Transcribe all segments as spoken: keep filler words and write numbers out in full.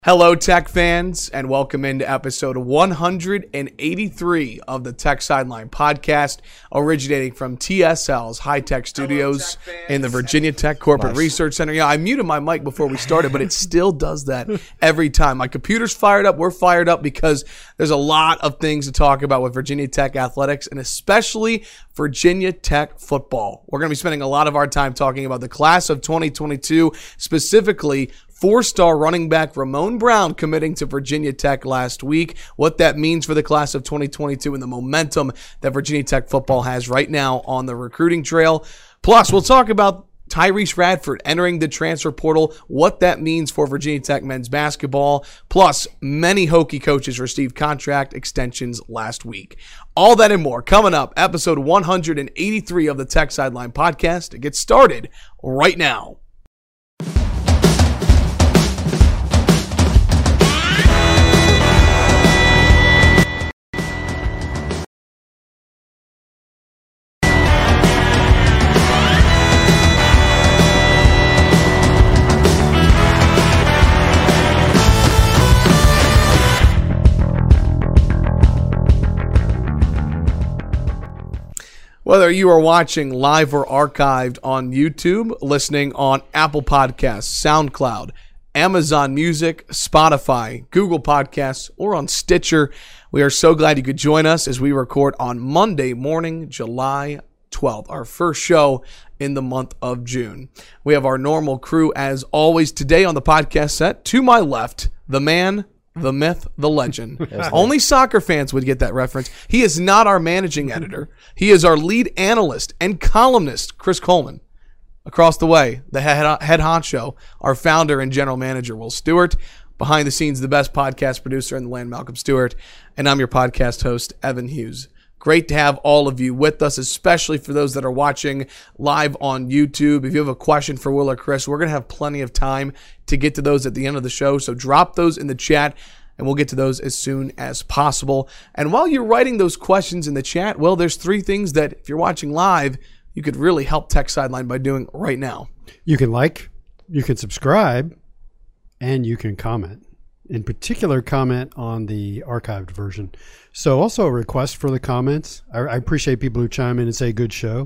Hello, Tech fans, and welcome into episode one hundred eighty-three of the Tech Sideline podcast, originating from T S L's High Tech Studios Hello, Tech in the Virginia Tech Corporate nice. Research Center. Yeah, I muted my mic before we started, but it still does that every time. My computer's fired up. We're fired up because there's a lot of things to talk about with Virginia Tech athletics, and especially Virginia Tech football. We're going to be spending a lot of our time talking about the class of twenty twenty-two, specifically four-star running back Ramon Brown committing to Virginia Tech last week, what that means for the class of twenty twenty-two and the momentum that Virginia Tech football has right now on the recruiting trail. Plus, we'll talk about Tyrese Radford entering the transfer portal, what that means for Virginia Tech men's basketball. Plus, many Hokie coaches received contract extensions last week. All that and more coming up, episode one hundred eighty-three of the Tech Sideline podcast. It gets started right now. Whether you are watching live or archived on YouTube, listening on Apple Podcasts, SoundCloud, Amazon Music, Spotify, Google Podcasts, or on Stitcher, we are so glad you could join us as we record on Monday morning, July twelfth, our first show in the month of June. We have our normal crew as always today on the podcast set. To my left, the man, the myth, the legend. Only soccer fans would get that reference. He is not our managing editor. He is our lead analyst and columnist, Chris Coleman. Across the way, the head, head honcho, our founder and general manager, Will Stewart. Behind the scenes, the best podcast producer in the land, Malcolm Stewart. And I'm your podcast host, Evan Hughes. Great to have all of you with us, especially for those that are watching live on YouTube. If you have a question for Will or Chris, we're going to have plenty of time to get to those at the end of the show. So drop those in the chat, and we'll get to those as soon as possible. And while you're writing those questions in the chat, well, there's three things that if you're watching live, you could really help Tech Sideline by doing right now. You can like, you can subscribe, and you can comment. In particular, comment on the archived version. So also a request for the comments. I, I appreciate people who chime in and say good show,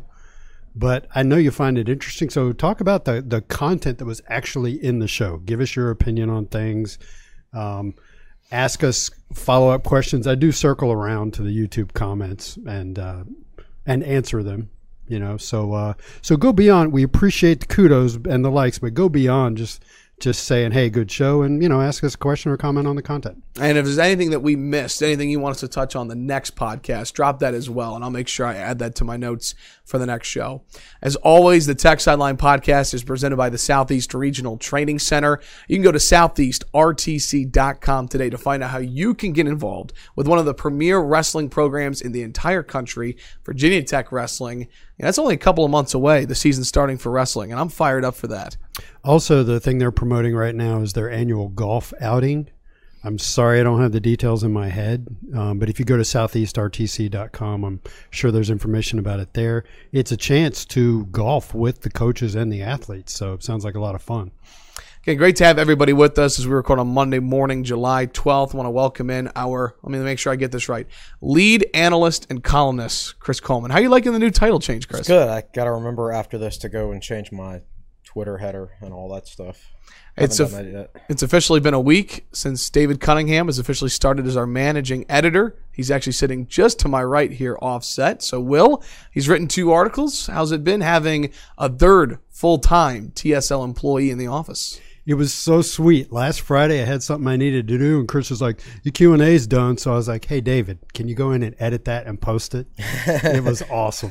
but I know you find it interesting. So talk about the, the content that was actually in the show. Give us your opinion on things. Um, ask us follow-up questions. I do circle around to the YouTube comments and uh, and answer them. You know, so uh, so go beyond. We appreciate the kudos and the likes, but go beyond just. Just saying, hey, good show, and, you know, ask us a question or comment on the content. And if there's anything that we missed, anything you want us to touch on the next podcast, drop that as well, and I'll make sure I add that to my notes for the next show. As always, the Tech Sideline podcast is presented by the Southeast Regional Training Center. You can go to southeast r t c dot com today to find out how you can get involved with one of the premier wrestling programs in the entire country, Virginia Tech Wrestling. And that's only a couple of months away, the season starting for wrestling, and I'm fired up for that. Also, the thing they're promoting right now is their annual golf outing. I'm sorry I don't have the details in my head, um, but if you go to southeast r t c dot com, I'm sure there's information about it there. It's a chance to golf with the coaches and the athletes, so it sounds like a lot of fun. Okay, great to have everybody with us as we record on Monday morning, July twelfth. I want to welcome in our, let me make sure I get this right, lead analyst and columnist, Chris Coleman. How are you liking the new title change, Chris? It's good. I got to remember after this to go and change my Twitter header and all that stuff. It's a, it's officially been a week since David Cunningham has officially started as our managing editor. He's actually sitting just to my right here offset. So, Will, he's written two articles. How's it been having a third full-time T S L employee in the office? It was so sweet. Last Friday, I had something I needed to do, and Chris was like, your Q and A's done. So I was like, hey, David, can you go in and edit that and post it? It was awesome.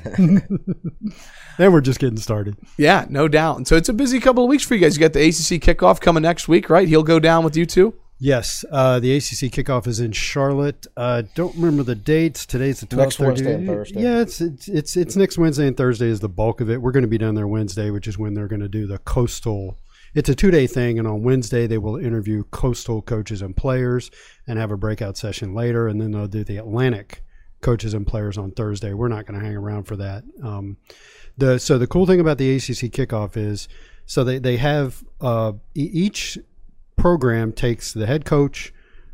Then we're just getting started. Yeah, no doubt. And so it's a busy couple of weeks for you guys. You got the A C C kickoff coming next week, right? He'll go down with you too? Yes. Uh, the A C C kickoff is in Charlotte. Uh, don't remember the dates. Today's the twelfth. Next Wednesday and Thursday. Yeah, it's, it's, it's, it's next Wednesday and Thursday is the bulk of it. We're going to be down there Wednesday, which is when they're going to do the Coastal. It's a two-day thing, and on Wednesday they will interview Coastal coaches and players and have a breakout session later, and then they'll do the Atlantic coaches and players on Thursday. We're not going to hang around for that. Um, the so the cool thing about the A C C kickoff is so they, they have uh, each program takes the head coach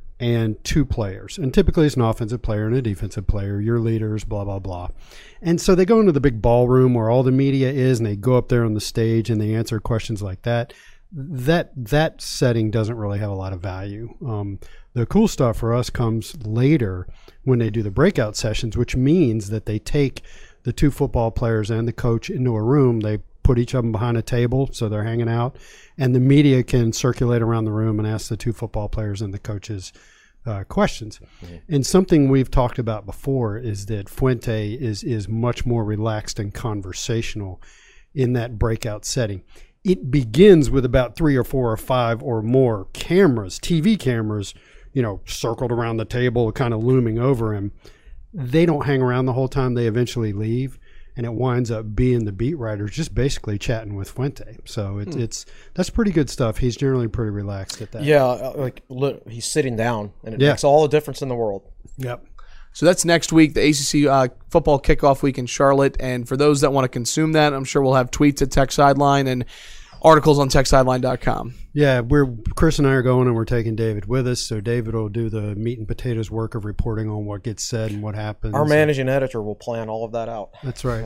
and two players. And typically it's an offensive player and a defensive player, your leaders, blah, blah, blah. And so they go into the big ballroom where all the media is, and they go up there on the stage and they answer questions like that. That that setting doesn't really have a lot of value. Um, the cool stuff for us comes later when they do the breakout sessions, which means that they take the two football players and the coach into a room. They put each of them behind a table so they're hanging out, and the media can circulate around the room and ask the two football players and the coaches uh, questions. Mm-hmm. And something we've talked about before is that Fuente is is much more relaxed and conversational in that breakout setting. It begins with about three or four or five or more cameras, T V cameras, you know, circled around the table, kind of looming over him. They don't hang around the whole time. They eventually leave. And it winds up being the beat writers just basically chatting with Fuente. So it, hmm. it's that's pretty good stuff. He's generally pretty relaxed at that. Yeah, like look, he's sitting down, and it yeah. makes all the difference in the world. Yep. So that's next week, the A C C uh, football kickoff week in Charlotte. And for those that want to consume that, I'm sure we'll have tweets at Tech Sideline and articles on tech sideline dot com. Yeah, we're Chris and I are going, and we're taking David with us. So David will do the meat and potatoes work of reporting on what gets said and what happens. Our managing editor will plan all of that out. That's right.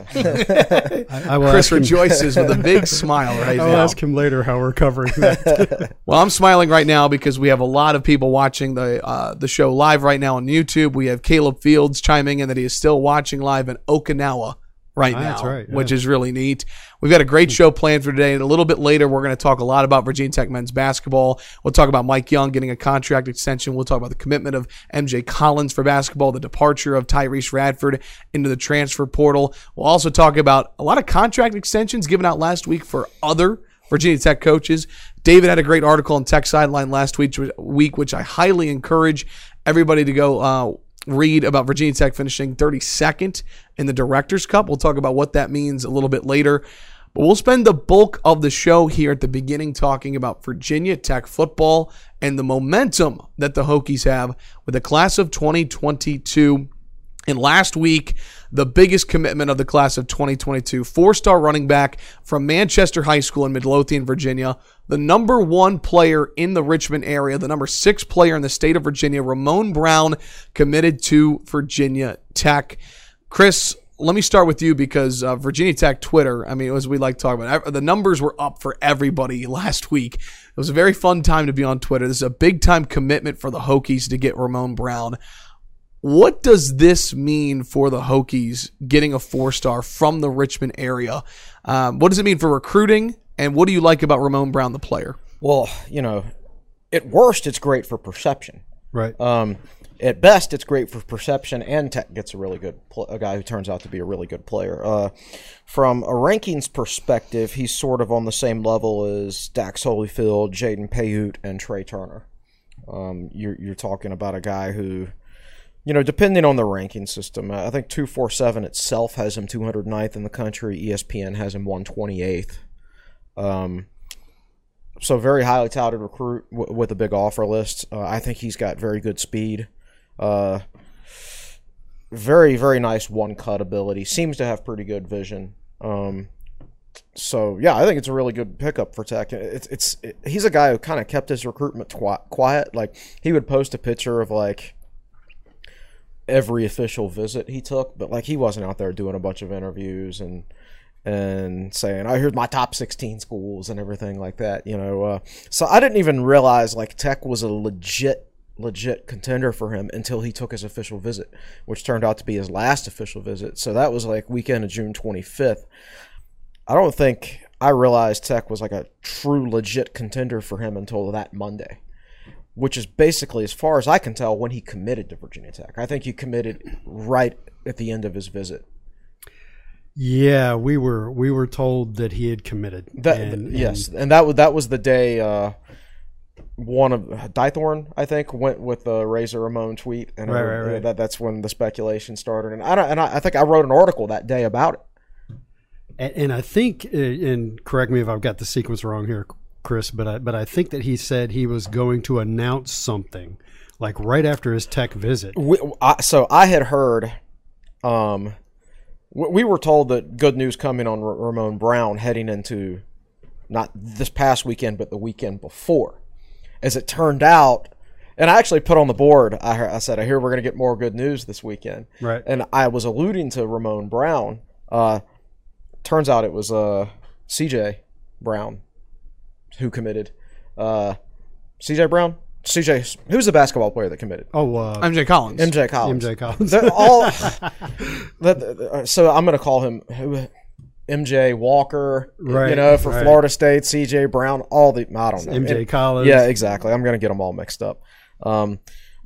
I, I will Chris ask him, rejoices with a big smile right I'll now. I'll ask him later how we're covering that. Well, I'm smiling right now because we have a lot of people watching the uh, the show live right now on YouTube. We have Caleb Fields chiming in that he is still watching live in Okinawa right Ah, now, that's right, yeah. which is really neat. We've got a great show planned for today, and a little bit later we're going to talk a lot about Virginia Tech men's basketball. We'll talk about Mike Young getting a contract extension. We'll talk about the commitment of M J Collins for basketball, the departure of Tyrese Radford into the transfer portal. We'll also talk about a lot of contract extensions given out last week for other Virginia Tech coaches. David had a great article on Tech Sideline last week, week which I highly encourage everybody to go uh, read about Virginia Tech finishing thirty-second in the Directors Cup. We'll talk about what that means a little bit later. But we'll spend the bulk of the show here at the beginning talking about Virginia Tech football and the momentum that the Hokies have with the class of twenty twenty-two. And last week, the biggest commitment of the class of twenty twenty-two, four-star running back from Manchester High School in Midlothian, Virginia, the number one player in the Richmond area, the number six player in the state of Virginia, Ramon Brown, committed to Virginia Tech. Chris, let me start with you because uh, Virginia Tech Twitter, I mean, as we like to talk about, the numbers were up for everybody last week. It was a very fun time to be on Twitter. This is a big-time commitment for the Hokies to get Ramon Brown. What does this mean for the Hokies getting a four-star from the Richmond area? Um, what does it mean for recruiting, and what do you like about Ramon Brown, the player? Well, you know, at worst, it's great for perception. Right. Um, at best, it's great for perception, and Tech gets a really good pl- a guy who turns out to be a really good player. Uh, from a rankings perspective, he's sort of on the same level as Dax Holyfield, Jaden Payute, and Trey Turner. Um, you're you're talking about a guy who, you know, depending on the ranking system, I think two forty-seven itself has him two hundred ninth in the country. E S P N has him one hundred twenty-eighth. Um, so very highly touted recruit w- with a big offer list. Uh, I think he's got very good speed. Uh, very, very nice one-cut ability. Seems to have pretty good vision. Um, so, yeah, I think it's a really good pickup for Tech. It's, it's it, he's a guy who kind of kept his recruitment twi- quiet. Like, he would post a picture of, like, every official visit he took, but, like, he wasn't out there doing a bunch of interviews and and saying, oh, here's my top sixteen schools and everything like that, you know. Uh, so I didn't even realize, like, Tech was a legit, legit contender for him until he took his official visit, which turned out to be his last official visit. So that was, like, weekend of June twenty-fifth. I don't think I realized Tech was, like, a true legit contender for him until that Monday, which is basically, as far as I can tell, when he committed to Virginia Tech. I think he committed right at the end of his visit. Yeah, we were we were told that he had committed. That, and, yes, and, and that was that was the day uh, one of Dythorn, I think, went with the Razor Ramon tweet, and right, uh, right, right. that that's when the speculation started. And I don't, and I, I think I wrote an article that day about it. and, and I think, and correct me if I've got the sequence wrong here, Chris, but I, but I think that he said he was going to announce something like right after his Tech visit. We, I, so I had heard. Um, We were told that good news coming on Ramon Brown heading into not this past weekend, but the weekend before. as it turned out, and I actually put on the board, I, heard, I said, I hear we're going to get more good news this weekend. Right. And I was alluding to Ramon Brown. Uh, turns out it was uh, C J Brown who committed. Uh, C J Brown? C J, who's the basketball player that committed? Oh, uh, M J Collins. M J Collins. M J Collins. They're all. So I'm going to call him who, M J Walker, Right, you know, for right. Florida State, C J Brown, all the, I don't know. M J And- Collins. Yeah, exactly. I'm going to get them all mixed up. Um,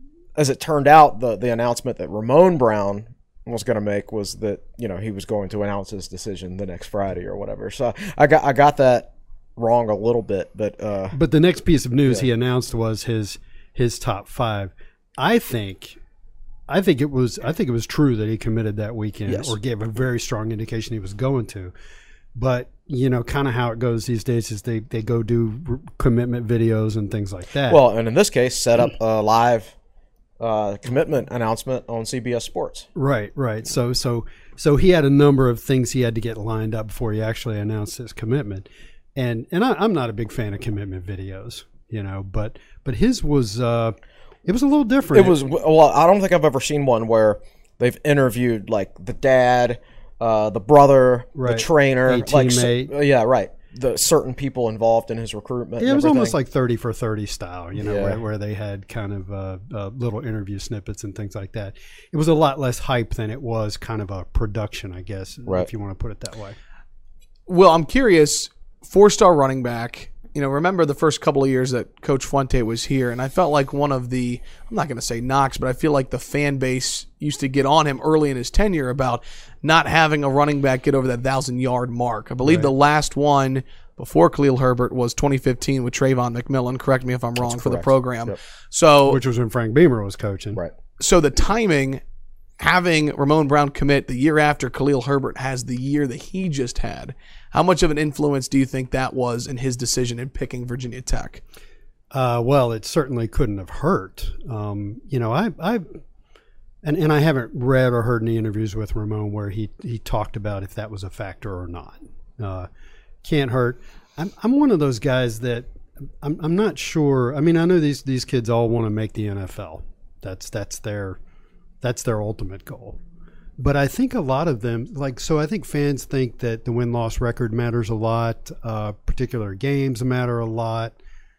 as it turned out, the, the announcement that Ramon Brown was going to make was that, you know, he was going to announce his decision the next Friday or whatever. So I got I got that wrong a little bit, but uh, But the next piece of news Yeah. he announced was his his top five. I think, I think it was I think it was true that he committed that weekend, Yes. or gave a very strong indication he was going to. But you know, kind of how it goes these days is they they go do r- commitment videos and things like that. well, and in this case, set up a live uh, commitment announcement on C B S Sports. Right, right. So, so, so he had a number of things he had to get lined up before he actually announced his commitment, and and I, I'm not a big fan of commitment videos, you know, but but his was uh, it was a little different. It was well, I don't think I've ever seen one where they've interviewed like the dad, uh, the brother, Right. the trainer, A like so- teammate. uh, yeah, right. The certain people involved in his recruitment. Yeah, and it was almost everything. like thirty for thirty style, you know, Yeah. where, where they had kind of uh, uh, little interview snippets and things like that. It was a lot less hype than it was kind of a production, I guess, Right. if you want to put it that way. Well, I'm curious. Four-star running back. You know, remember the first couple of years that Coach Fuente was here, and I felt like one of the, I'm not going to say knocks, but I feel like the fan base used to get on him early in his tenure about not having a running back get over that thousand-yard mark. I believe Right. the last one before Khalil Herbert was twenty fifteen with Trayvon McMillan. Correct me if I'm wrong for the correct. program. Yep. So, Which was when Frank Beamer was coaching. right. so the timing, having Ramon Brown commit the year after Khalil Herbert has the year that he just had, how much of an influence do you think that was in his decision in picking Virginia Tech? Uh, well, it certainly couldn't have hurt. Um, you know, I, I, and, and I haven't read or heard any interviews with Ramon where he, he talked about if that was a factor or not. Uh, can't hurt. I'm, I'm one of those guys that I'm, I'm not sure. I mean, I know these, these kids all want to make the N F L. That's, that's their, that's their ultimate goal. But I think a lot of them, like, so I think fans think that the win-loss record matters a lot, uh, particular games matter a lot,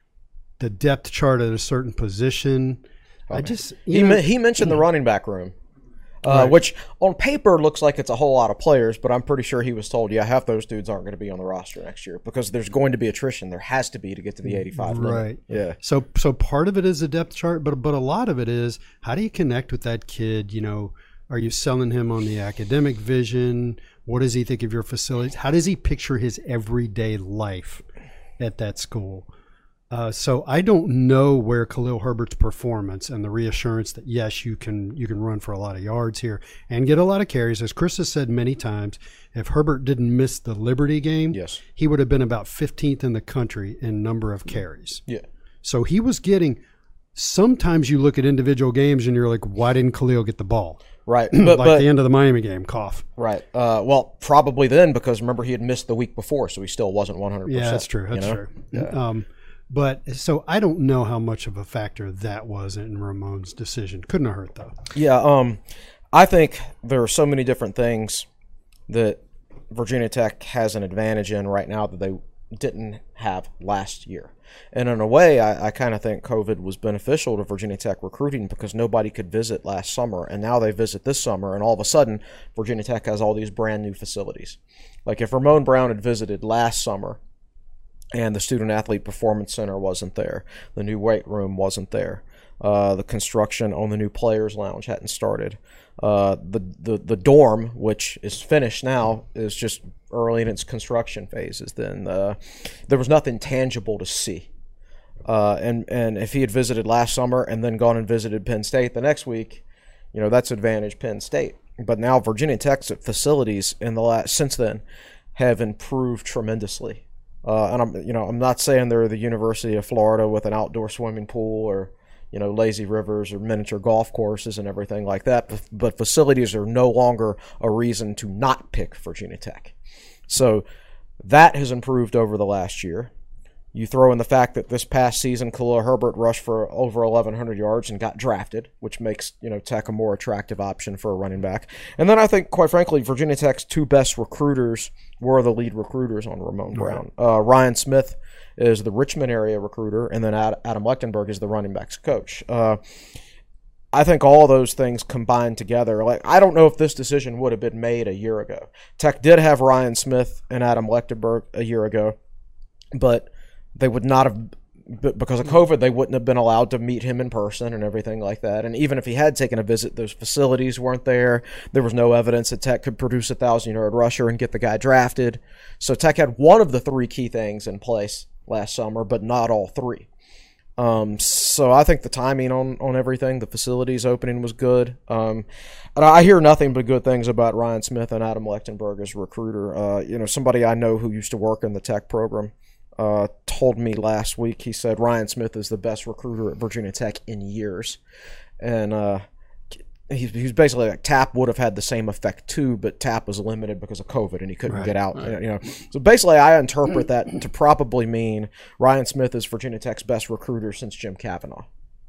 the depth chart at a certain position. I just, you He know, me- he mentioned the running back room, uh, Right. which on paper looks like it's a whole lot of players, but I'm pretty sure he was told, yeah, half those dudes aren't going to be on the roster next year because there's going to be attrition. There has to be to get to the eighty-five limit. Right. Yeah. So, so part of it is a depth chart, but but a lot of it is how do you connect with that kid? You know, are you selling him on the academic vision? What does he think of your facilities? How does he picture his everyday life at that school? Uh, so I don't know where Khalil Herbert's performance and the reassurance that yes, you can you can run for a lot of yards here and get a lot of carries. As Chris has said many times, if Herbert didn't miss the Liberty game, Yes. he would have been about fifteenth in the country in number of carries. Yeah. So he was getting. Sometimes you look at individual games and you're like, why didn't Khalil get the ball? Right. But, like but the end of the Miami game, cough. right. Uh, well, probably then because remember he had missed the week before, so he still wasn't one hundred percent. Yeah, that's true. That's you know? true. Yeah. Um, but so I don't know how much of a factor that was in Ramon's decision. Couldn't have hurt though. Yeah, um, I think there are so many different things that Virginia Tech has an advantage in right now that they didn't have last year. And in a way, I, I kind of think COVID was beneficial to Virginia Tech recruiting because nobody could visit last summer, and now they visit this summer, and all of a sudden, Virginia Tech has all these brand new facilities. Like if Ramon Brown had visited last summer and the Student Athlete Performance Center wasn't there, the new weight room wasn't there, uh, the construction on the new Players Lounge hadn't started, uh, the, the, the dorm, which is finished now, is just early in its construction phases, then uh, there was nothing tangible to see. Uh, and, and if he had visited last summer and then gone and visited Penn State the next week, you know, that's advantage Penn State. But now Virginia Tech's facilities in the last since then have improved tremendously. Uh, and I'm, you know, I'm not saying they're the University of Florida with an outdoor swimming pool or, you know, lazy rivers or miniature golf courses and everything like that. But, but facilities are no longer a reason to not pick Virginia Tech. So that has improved over the last year. You throw in the fact that this past season, Khalil Herbert rushed for over eleven hundred yards and got drafted, which makes, you know, Tech a more attractive option for a running back. And then I think, quite frankly, Virginia Tech's two best recruiters were the lead recruiters on Ramon Brown. Uh, Ryan Smith is the Richmond area recruiter, and then Ad- Adam Lechtenberg is the running backs coach. Uh, I think all those things combined together, like, I don't know if this decision would have been made a year ago. Tech did have Ryan Smith and Adam Lechtenberg a year ago, but they would not have, because of COVID, they wouldn't have been allowed to meet him in person and everything like that. And even if he had taken a visit, those facilities weren't there. There was no evidence that Tech could produce a thousand-yard rusher and get the guy drafted. So Tech had one of the three key things in place last summer, but not all three. Um, so I think the timing on, on everything, the facilities opening was good. Um, and I hear nothing but good things about Ryan Smith and Adam Lechtenberg as a recruiter. Uh, you know, somebody I know who used to work in the Tech program Uh, told me last week, he said Ryan Smith is the best recruiter at Virginia Tech in years. And uh, he's, he's basically like, Tapp would have had the same effect too, but Tapp was limited because of COVID and he couldn't right, get out. Right. You know, so basically I interpret that to probably mean Ryan Smith is Virginia Tech's best recruiter since Jim Kavanaugh.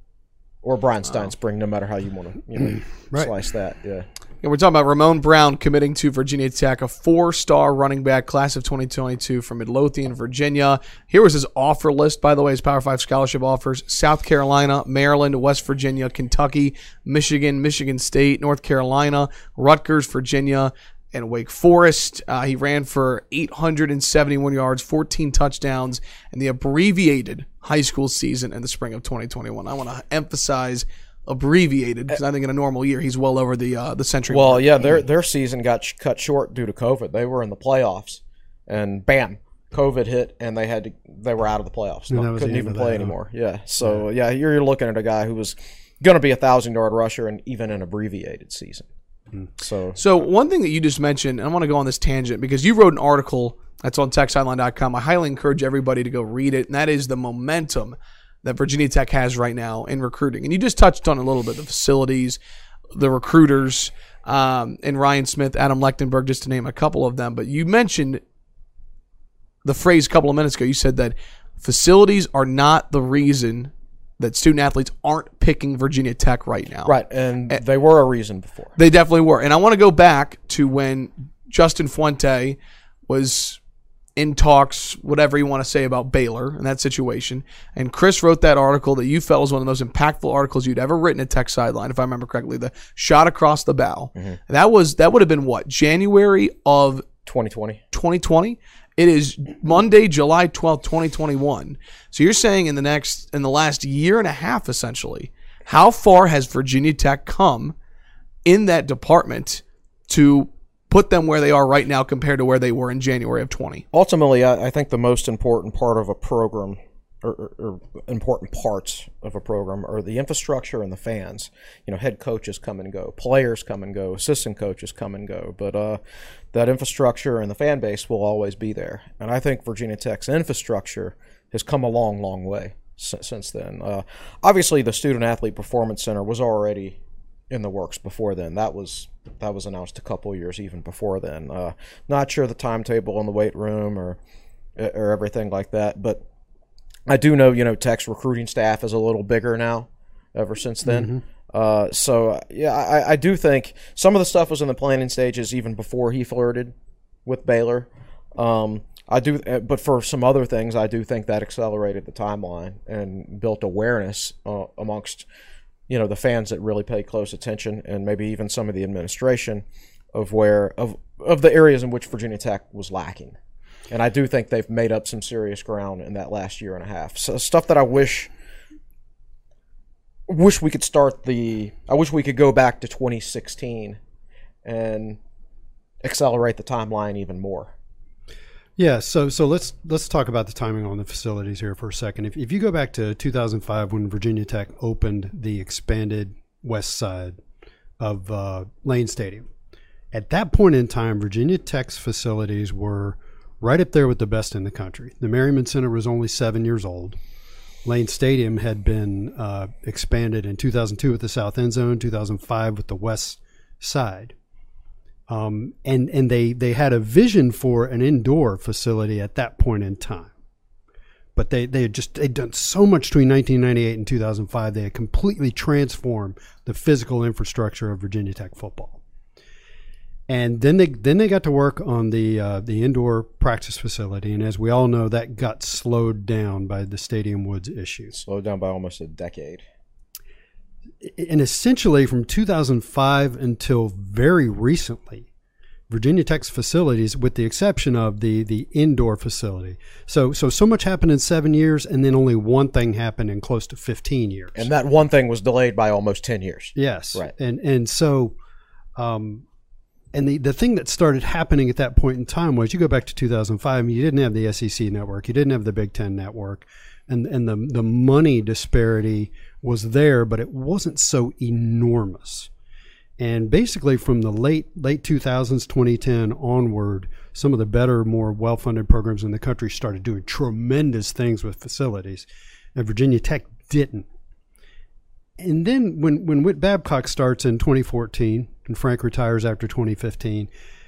Or Brian Steinspring, no matter how you want to you know, right. slice that. Yeah. And we're talking about Ramon Brown committing to Virginia Tech, a four-star running back, class of twenty twenty-two from Midlothian, Virginia. Here was his offer list, by the way, his Power five scholarship offers: South Carolina, Maryland, West Virginia, Kentucky, Michigan, Michigan State, North Carolina, Rutgers, Virginia, and Wake Forest. Uh, he ran for eight hundred seventy-one yards, fourteen touchdowns, in the abbreviated high school season in the spring of twenty twenty-one. I want to emphasize abbreviated because I think in a normal year he's well over the uh, the century. Well, mark. yeah, their their season got sh- cut short due to COVID. They were in the playoffs, and bam, COVID hit, and they had to they were out of the playoffs. And No, that was couldn't the end even of play that, huh? anymore. Yeah, so yeah. yeah, you're looking at a guy who was going to be a thousand yard rusher, and even an abbreviated season. Hmm. So So one thing that you just mentioned, and I want to go on this tangent because you wrote an article that's on tech sideline dot com. I highly encourage everybody to go read it, and that is the momentum that Virginia Tech has right now in recruiting. And you just touched on a little bit, the facilities, the recruiters, um, and Ryan Smith, Adam Lechtenberg, just to name a couple of them. But you mentioned the phrase a couple of minutes ago. You said that facilities are not the reason that student athletes aren't picking Virginia Tech right now. right, and they were a reason before. They definitely were. And I want to go back to when Justin Fuente was in talks, whatever you want to say about Baylor and that situation. And Chris wrote that article that you felt was one of the most impactful articles you'd ever written at Tech Sideline, if I remember correctly, the shot across the bow. Mm-hmm. That was that would have been what? January of twenty twenty. twenty twenty. It is Monday, July twelfth, twenty twenty-one. So you're saying in the next in the last year and a half, essentially, how far has Virginia Tech come in that department to put them where they are right now compared to where they were in January of twenty? Ultimately, I, I think the most important part of a program, or, or, or important parts of a program, are the infrastructure and the fans. You know, head coaches come and go, players come and go, assistant coaches come and go, but uh, that infrastructure and the fan base will always be there. And I think Virginia Tech's infrastructure has come a long, long way since, since then. Uh, obviously, the Student Athlete Performance Center was already in the works before then. That was that was announced a couple years even before then. Uh, not sure the timetable in the weight room or or everything like that, but I do know, you know, Tech's recruiting staff is a little bigger now ever since then. Mm-hmm. Uh, so, yeah, I, I do think some of the stuff was in the planning stages even before he flirted with Baylor. Um, I do, but for some other things, I do think that accelerated the timeline and built awareness uh, amongst, you know, the fans that really pay close attention, and maybe even some of the administration of where of of the areas in which Virginia Tech was lacking. And I do think they've made up some serious ground in that last year and a half. So stuff that I wish wish we could start the I wish we could go back to twenty sixteen and accelerate the timeline even more. Yeah, so so let's let's talk about the timing on the facilities here for a second. If if you go back to two thousand five when Virginia Tech opened the expanded west side of uh, Lane Stadium, at that point in time, Virginia Tech's facilities were right up there with the best in the country. The Merriman Center was only seven years old. Lane Stadium had been uh, expanded in two thousand two with the south end zone, two thousand five with the west side. Um, and and they, they had a vision for an indoor facility at that point in time. But they, they had just they'd done so much between nineteen ninety-eight and two thousand five. They had completely transformed the physical infrastructure of Virginia Tech football. And then they then they got to work on the uh, the indoor practice facility, and as we all know, that got slowed down by the Stadium Woods issue. Slowed down by almost a decade. And essentially, from two thousand five until very recently, Virginia Tech's facilities, with the exception of the the indoor facility, so so so much happened in seven years, and then only one thing happened in close to fifteen years. And that one thing was delayed by almost ten years. Yes, right. And and so, um, and the the thing that started happening at that point in time was, you go back to two thousand five, you didn't have the S E C network, you didn't have the Big Ten network, and and the the money disparity was there, but it wasn't so enormous. And basically from the late late two thousands, twenty ten onward, some of the better, more well-funded programs in the country started doing tremendous things with facilities, and Virginia Tech didn't. And then when, when Whit Babcock starts in twenty fourteen and Frank retires after twenty fifteen,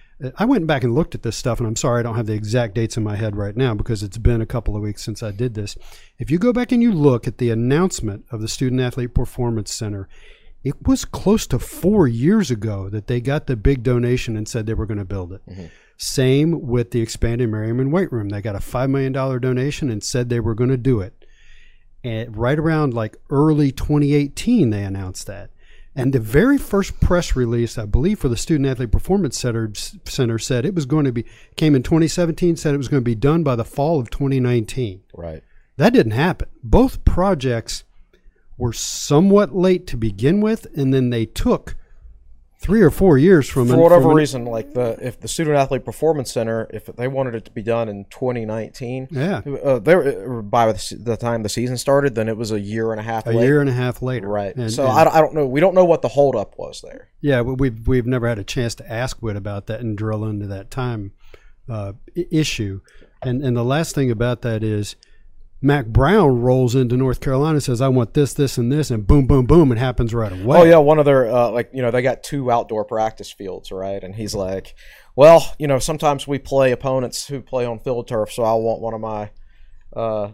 I went back and looked at this stuff, and I'm sorry I don't have the exact dates in my head right now because it's been a couple of weeks since I did this. If you go back and you look at the announcement of the Student Athlete Performance Center, it was close to four years ago that they got the big donation and said they were going to build it. Mm-hmm. Same with the expanded Merriman Weight Room. They got a five million dollars donation and said they were going to do it. And right around like early twenty eighteen, they announced that. And the very first press release, I believe, for the Student Athlete Performance Center, Center said it was going to be, came in twenty seventeen, said it was going to be done by the fall of twenty nineteen. Right. That didn't happen. Both projects were somewhat late to begin with, and then they took three or four years from for an, whatever from an, reason. Like the if the Student Athlete Performance Center, if they wanted it to be done in twenty nineteen, yeah, uh, they were, by the time the season started, then it was a year and a half. A late. year and a half later, right? And, so and, I, don't, I don't know. We don't know what the holdup was there. Yeah, we've we've never had a chance to ask Whit about that and drill into that time uh, issue. And and the last thing about that is, Mac Brown rolls into North Carolina and says, I want this, this, and this, and boom, boom, boom, it happens right away. Oh, yeah, one of their, uh, like, you know, they got two outdoor practice fields, right? And he's like, well, you know, sometimes we play opponents who play on field turf, so I want one of my uh,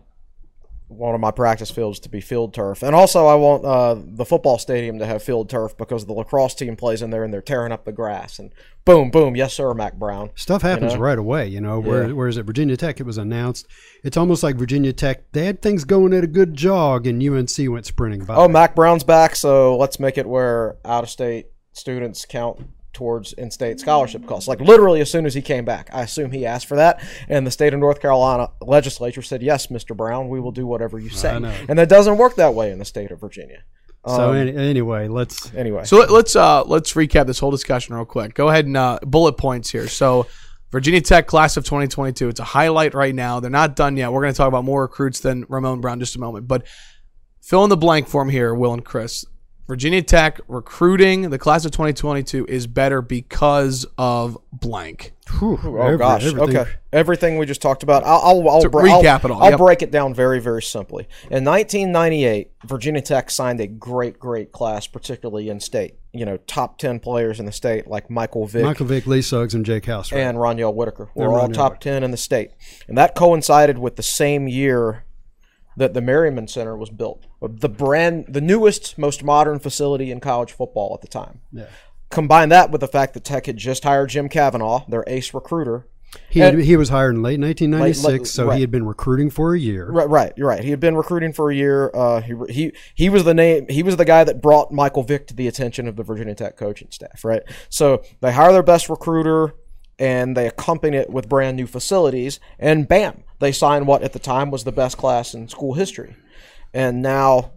one of my practice fields to be field turf. And also I want uh, the football stadium to have field turf because the lacrosse team plays in there and they're tearing up the grass. And boom, boom, yes, sir, Mac Brown. Stuff happens you know? right away, you know, where, Yeah. whereas at Virginia Tech it was announced. It's almost like Virginia Tech, they had things going at a good jog, and U N C went sprinting by. Oh, Mac Brown's back, so let's make it where out-of-state students count towards in-state scholarship costs. Like literally as soon as he came back. I assume he asked for that, and the state of North Carolina legislature said, yes, Mister Brown, we will do whatever you say. I know. And that doesn't work that way in the state of Virginia. So Um, any, anyway, let's anyway. So let- let's uh, let's recap this whole discussion real quick. Go ahead and uh, bullet points here. So Virginia Tech class of twenty twenty-two. It's a highlight right now. They're not done yet. We're going to talk about more recruits than Ramon Brown in just a moment. But fill in the blank for me here, Will and Chris. Virginia Tech recruiting, the class of twenty twenty-two is better because of blank. whew, Oh every- gosh! everything- Okay, everything we just talked about. I'll, I'll, I'll, To br- recap I'll, it all, I'll yep. break it down very, very simply. In nineteen ninety-eight, Virginia Tech signed a great, great class, particularly in state. You know, top ten players in the state like Michael Vick Michael Vick, Lee Suggs, and Jake House. Right? and Roniel Whitaker were And all Roniel top Whitaker. ten in the state, and that coincided with the same year that the Merriman Center was built, the brand, the newest, most modern facility in college football at the time. Yeah. Combine that with the fact that Tech had just hired Jim Cavanaugh, their ace recruiter. He, And- he was hired in late nineteen ninety-six, Late- late- so right. he had been recruiting for a year. Right, right, you're right. He had been recruiting for a year. Uh, he he he was the name. He was the guy that brought Michael Vick to the attention of the Virginia Tech coaching staff. Right. So they hire their best recruiter, and they accompany it with brand new facilities, and bam, they sign what at the time was the best class in school history. And now,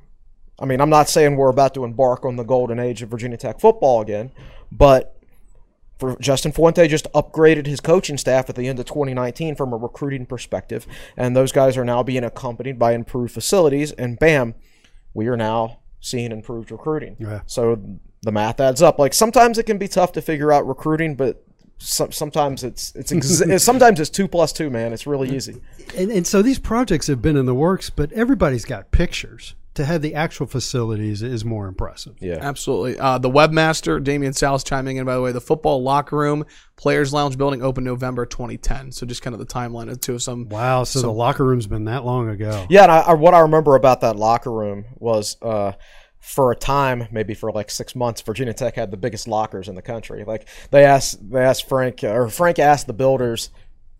I mean, I'm not saying we're about to embark on the golden age of Virginia Tech football again, but for Justin Fuente just upgraded his coaching staff at the end of twenty nineteen from a recruiting perspective, and those guys are now being accompanied by improved facilities, and bam, we are now seeing improved recruiting. Yeah. So the math adds up. Like sometimes it can be tough to figure out recruiting, but some, sometimes it's it's ex- sometimes it's two plus two, man. It's really easy. And, and so these projects have been in the works, but everybody's got pictures. to have the actual facilities is more impressive. Yeah. Absolutely. Uh, the webmaster, Damian Salas, chiming in, by the way. The football locker room, Players Lounge building opened November twenty ten. So just kind of the timeline of two of some. Wow. So some, the locker room's been that long ago. Yeah. And I, I, what I remember about that locker room was uh, for a time, maybe for like six months, Virginia Tech had the biggest lockers in the country. Like they asked, they asked Frank, or Frank asked the builders,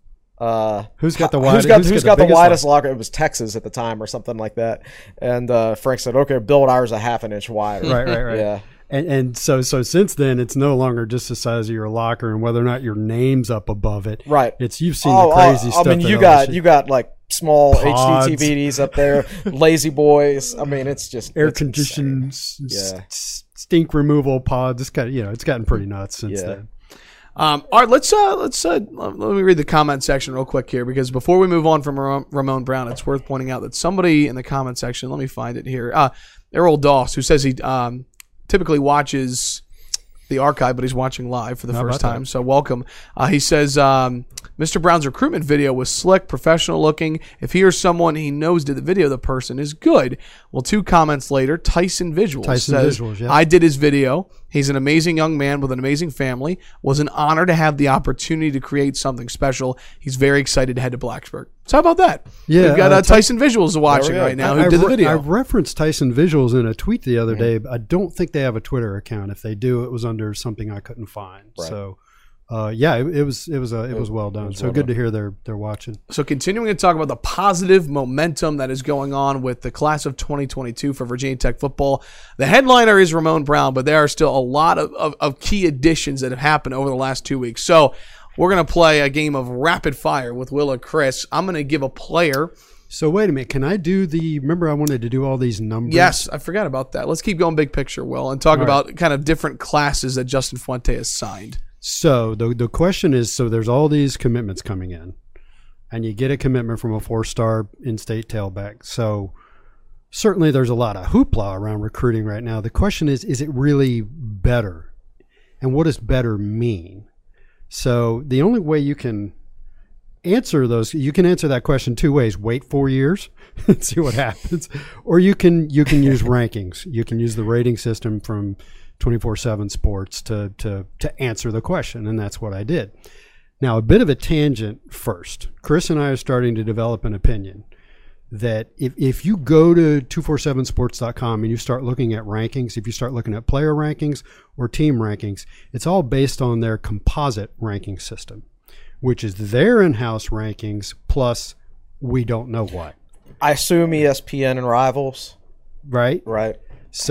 Uh, who's got the widest? Who's got, who's who's got, got the, the widest locker? It was Texas at the time, or something like that. And uh, Frank said, "Okay, build ours a half an inch wider." Right, right, right. Yeah. And and so so since then, it's no longer just the size of your locker and whether or not your name's up above it. Right. It's you've seen Oh, the crazy uh, stuff. I mean, that you L got S U you got like small Pods. H D T V Ds up there, lazy boys. I mean, it's just air it's conditioned insane. s- Yeah. s- stink removal pods. It's got you know it's gotten pretty nuts since Yeah. then. Um, all right, let's uh, let's uh, let me read the comment section real quick here, because before we move on from Ram- Ramon Brown, it's worth pointing out that somebody in the comment section, let me find it here, uh, Errol Doss, who says he um, typically watches the archive, but he's watching live for the How first about time. that? So welcome. Uh, he says um, Mister Brown's recruitment video was slick, professional looking. If he or someone he knows did the video, the person is good. Well, two comments later, Tyson Visuals Tyson says, Visuals, yeah. I did his video. He's an amazing young man with an amazing family. Was an honor to have the opportunity to create something special. He's very excited to head to Blacksburg. So how about that? Yeah, We've got uh, uh, Tyson Visuals watching go. right now I, who did the re- video. I referenced Tyson Visuals in a tweet the other day, but I don't think they have a Twitter account. If they do, it was under something I couldn't find. Right. So, uh, yeah, it, it was it was a, it was well done. was So well good done. to hear they're they're watching. So continuing to talk about the positive momentum that is going on with the class of twenty twenty-two for Virginia Tech football. The headliner is Ramon Brown, but there are still a lot of, of, of key additions that have happened over the last two weeks. So we're going to play a game of rapid fire with Will and Chris. I'm going to give a player. So wait a minute, can I do the? Remember, I wanted to do all these numbers. Yes, I forgot about that. Let's keep going big picture, Will, and talk All about kind of different classes that Justin Fuente has signed. So the the question is, so there's all these commitments coming in, and you get a commitment from a four-star in-state tailback. So certainly there's a lot of hoopla around recruiting right now. The question is, is it really better? And what does better mean? So the only way you can answer those, you can answer that question two ways: wait four years and see what happens, or you can you can use rankings. You can use the rating system from twenty-four seven Sports to to to answer the question, and that's what I did. Now, a bit of a tangent first. Chris and I are starting to develop an opinion that if, if you go to two forty-seven sports dot com and you start looking at rankings, if you start looking at player rankings or team rankings, it's all based on their composite ranking system, which is their in-house rankings plus we don't know what. I assume E S P N and Rivals. Right? Right.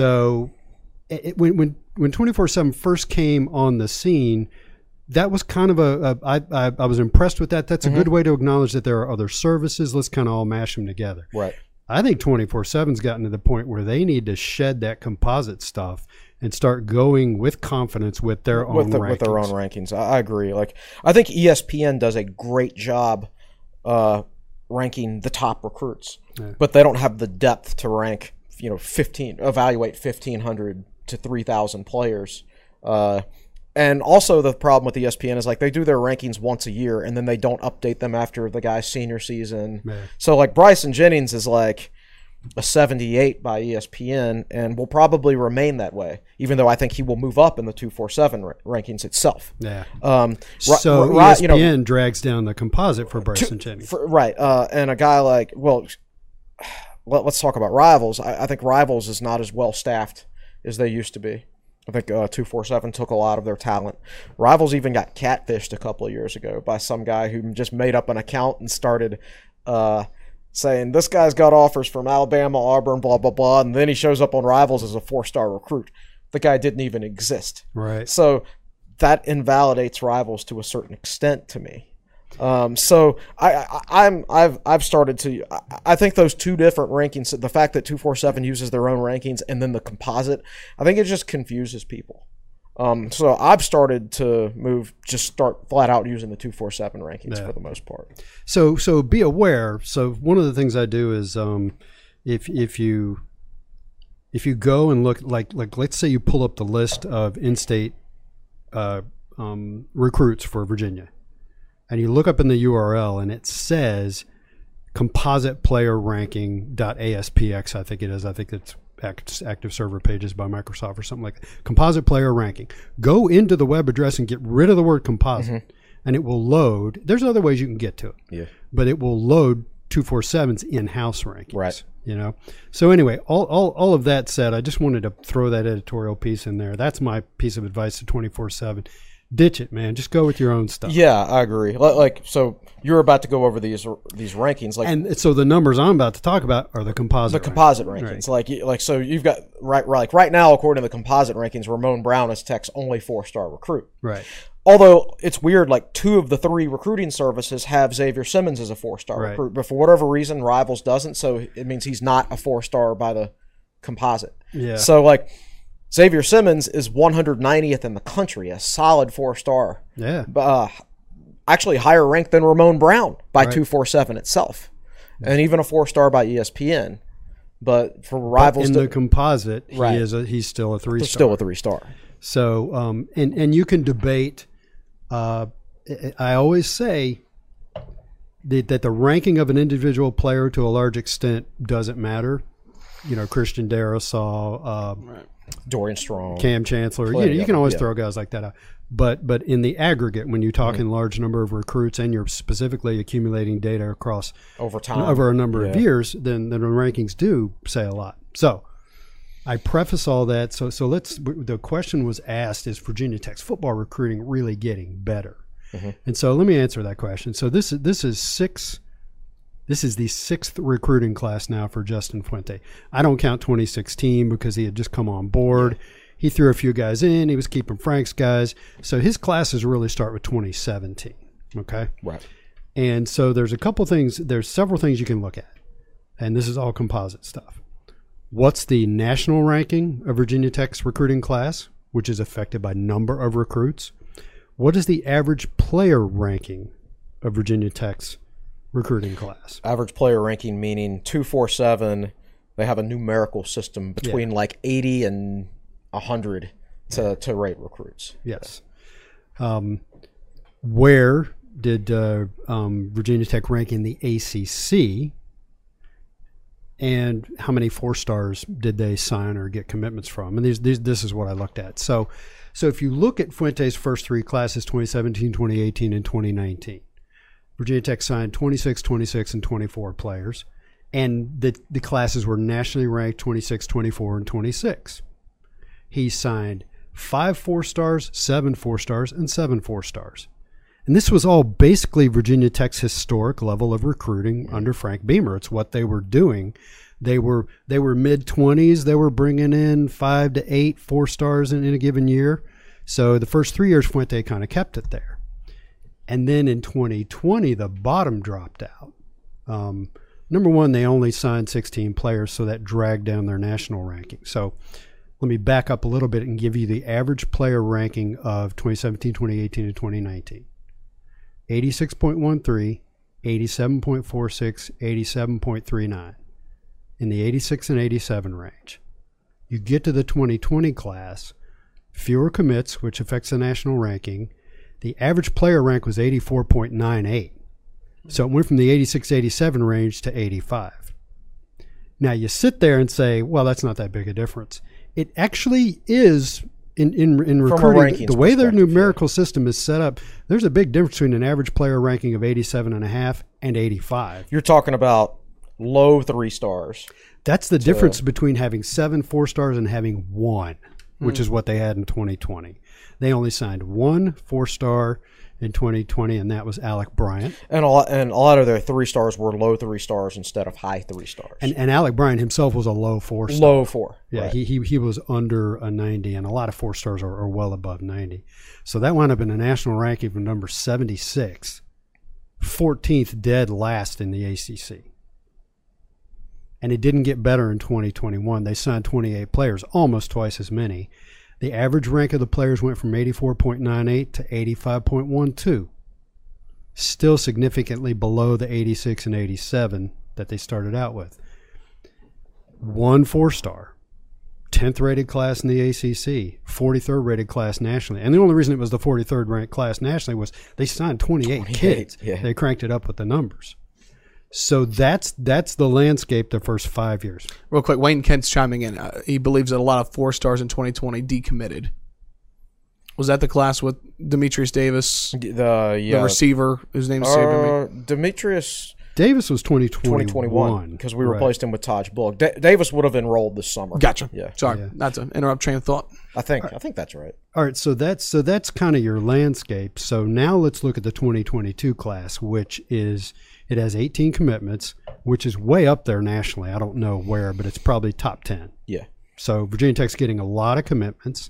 So it, it- when when when twenty-four seven first came on the scene, that was kind of a, a I, I, I was impressed with that. That's a good way to acknowledge that there are other services. Let's kind of all mash them together. Right. I think twenty-four seven's gotten to the point where they need to shed that composite stuff and start going with confidence with their own with, the, rankings. with their own rankings. I, I agree. Like I think E S P N does a great job uh, ranking the top recruits, Yeah. but they don't have the depth to rank. You know, fifteen evaluate fifteen hundred to three thousand players. Uh, and also the problem with E S P N is like they do their rankings once a year and then they don't update them after the guy's senior season. Yeah. So like Bryson Jennings is like a seventy-eight by E S P N and will probably remain that way, even though I think he will move up in the two forty-seven ra- rankings itself. Yeah. Um, ri- So ri- E S P N you know, drags down the composite for Bryson Jennings. for, right. Uh, and a guy like, well, let, let's talk about Rivals. I, I think Rivals is not as well staffed as they used to be. I think uh, two forty-seven took a lot of their talent. Rivals even got catfished a couple of years ago by some guy who just made up an account and started uh, saying, this guy's got offers from Alabama, Auburn, blah, blah, blah. And then he shows up on Rivals as a four-star recruit. The guy didn't even exist. Right. So that invalidates Rivals to a certain extent to me. Um, so I, I, I'm I've I've started to I, I think those two different rankings, the fact that two forty-seven uses their own rankings and then the composite, I think it just confuses people. Um, so I've started to move, just start flat out using the two forty-seven rankings Yeah. for the most part. So so be aware. So one of the things I do is um, if if you if you go and look like like let's say you pull up the list of in-state uh, um, recruits for Virginia, and you look up in the U R L and it says composite player ranking dot A S P X, I think it is. I think it's active server pages by Microsoft or something like that. Composite player ranking. Go into the web address and get rid of the word composite, mm-hmm. and it will load. There's other ways you can get to it, yeah, but it will load two forty-seven's in-house rankings. Right. You know. So anyway, all, all all of that said, I just wanted to throw that editorial piece in there. That's my piece of advice to twenty-four seven. Ditch it, man. Just go with your own stuff. Yeah, I agree. Like, so you're about to go over these these rankings, like, and so the numbers I'm about to talk about are the composite. The composite rankings. rankings, right. like, like so you've got right, like right now, according to the composite rankings, Ramon Brown is Tech's only four star recruit. Right. Although it's weird, like two of the three recruiting services have Xavier Simmons as a four star right. recruit, but for whatever reason, Rivals doesn't. So it means he's not a four star by the composite. Yeah. So like. Xavier Simmons is one hundred ninetieth in the country, a solid four-star. Yeah. Uh, actually higher ranked than Ramon Brown by right. two forty-seven itself. Yeah. And even a four-star by E S P N. But for Rivals... But in to, the composite, he right. is a, he's still a three-star. Still a three-star. So, um, and, and you can debate... Uh, I always say that, that the ranking of an individual player to a large extent doesn't matter. You know, Christian Darrisaw... Uh, right. Dorian Strong, Cam Chancellor. You, know, you can always yeah. throw guys like that out. But but in the aggregate, when you talk mm-hmm. in large number of recruits and you're specifically accumulating data across over time, over a number yeah. of years, then, then the rankings do say a lot. So I preface all that. So so let's. The question was asked: is Virginia Tech's football recruiting really getting better? Mm-hmm. And so let me answer that question. So this is this is six. This is the sixth recruiting class now for Justin Fuente. I don't count twenty sixteen because he had just come on board. Yeah. He threw a few guys in. He was keeping Frank's guys. So his classes really start with twenty seventeen. Okay? Right. And so there's a couple things. There's several things you can look at. And this is all composite stuff. What's the national ranking of Virginia Tech's recruiting class, which is affected by number of recruits? What is the average player ranking of Virginia Tech's recruiting class? Average player ranking meaning two forty-seven. They have a numerical system between yeah. like eighty and one hundred to, to rate recruits. Yes. Um, where did uh, um, Virginia Tech rank in the A C C? And how many four stars did they sign or get commitments from? And these, these, this is what I looked at. So, so if you look at Fuente's first three classes, twenty seventeen, twenty eighteen, and twenty nineteen, Virginia Tech signed twenty-six, twenty-six, and twenty-four players, and the, the classes were nationally ranked twenty-six, twenty-four, and twenty-six. He signed five four-stars, seven four-stars, and seven four-stars. And this was all basically Virginia Tech's historic level of recruiting under Frank Beamer. It's what they were doing. They were they were mid-twenties. They were bringing in five to eight four-stars in, in a given year. So the first three years, Fuente kind of kept it there. And then in twenty twenty, the bottom dropped out. Um, number one, they only signed sixteen players, so that dragged down their national ranking. So let me back up a little bit and give you the average player ranking of twenty seventeen, twenty eighteen, and twenty nineteen. eighty-six point one three, eighty-seven point four six, eighty-seven point three nine. In the eighty-six and eighty-seven range. You get to the twenty twenty class, fewer commits, which affects the national ranking. The average player rank was eighty-four point nine eight. So it went from the eighty-six eighty-seven range to eighty-five. Now you sit there and say, well, that's not that big a difference. It actually is in, in, in recruiting. The way their numerical yeah. system is set up, there's a big difference between an average player ranking of eighty-seven and a half and eighty-five. You're talking about low three stars. That's the so. difference between having seven four stars and having one, which mm. is what they had in twenty twenty. They only signed one four-star in twenty twenty, and that was Alec Bryant. And a lot, and a lot of their three stars were low three stars instead of high three stars. And and Alec Bryant himself was a low four star. Low four. Yeah, right. he, he he was under a ninety, and a lot of four stars are, are well above ninety. So that wound up in a national ranking of number seventy-six, fourteenth dead last in the A C C. And it didn't get better in twenty twenty-one. They signed twenty-eight players, almost twice as many. The average rank of the players went from eighty-four point nine eight to eighty-five point one two. Still significantly below the eighty-six and eighty-seven that they started out with. One four-star, tenth rated class in the A C C, forty-third rated class nationally. And the only reason it was the forty-third ranked class nationally was they signed twenty-eight, twenty-eight kids. Yeah. They cranked it up with the numbers. So that's that's the landscape the first five years. Real quick, Wayne Kent's chiming in. Uh, he believes that a lot of four stars in twenty twenty decommitted. Was that the class with Demetrius Davis, The yeah, the receiver whose name escaped me? uh, Demetrius Davis was twenty twenty twenty-one. twenty-one because we Right. replaced him with Taj Bullock. Da- Davis would have enrolled this summer. Gotcha. Yeah, Sorry, Yeah. not to interrupt train of thought. I think I think that's right. All right, so that's so that's kind of your landscape. So now let's look at the twenty twenty-two class, which is it has eighteen commitments, which is way up there nationally. I don't know where, but it's probably top ten. Yeah. So Virginia Tech's getting a lot of commitments.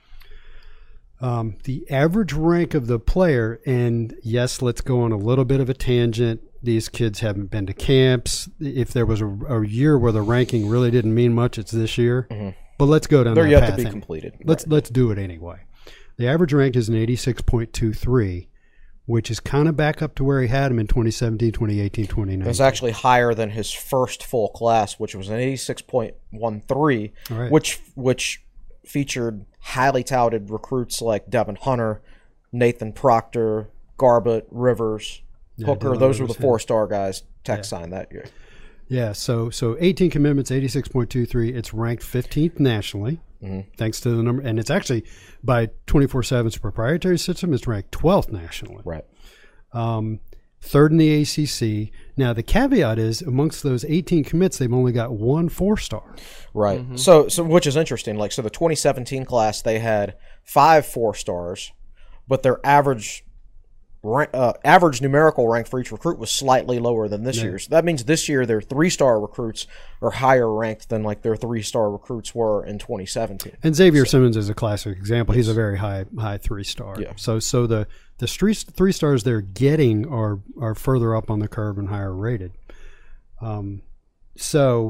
Um, the average rank of the player, and yes, let's go on a little bit of a tangent. These kids haven't been to camps. If there was a, a year where the ranking really didn't mean much, it's this year. Mm-hmm. But let's go down They're that yet path. to be and- completed. Let's Right. let's do it anyway. The average rank is an eighty-six point two three, which is kind of back up to where he had him in twenty seventeen, twenty eighteen, twenty nineteen. It's actually higher than his first full class, which was an eighty-six point one three, All right. which which featured highly touted recruits like Devin Hunter, Nathan Proctor, Garbutt, Rivers, Hooker. Dylan Those were Rivers, the yeah. four-star guys Tech signed that year. Yeah, so so eighteen commitments, eighty-six point two three. It's ranked fifteenth nationally, Mm-hmm. thanks to the number, and it's actually by twenty-four seven's proprietary system, it's ranked twelfth nationally. Right. Um, third in the A C C. Now the caveat is, amongst those eighteen commits, they've only got one four-star. Right. So, so which is interesting. Like, so the twenty seventeen class, they had five four stars, but their average rank, uh, average numerical rank for each recruit was slightly lower than this year's. That means this year their three star recruits are higher ranked than like their three star recruits were in twenty seventeen. And Xavier Simmons is a classic example. He's a very high high three star. Yeah. So so the the three three stars they're getting are are further up on the curve and higher rated. Um, so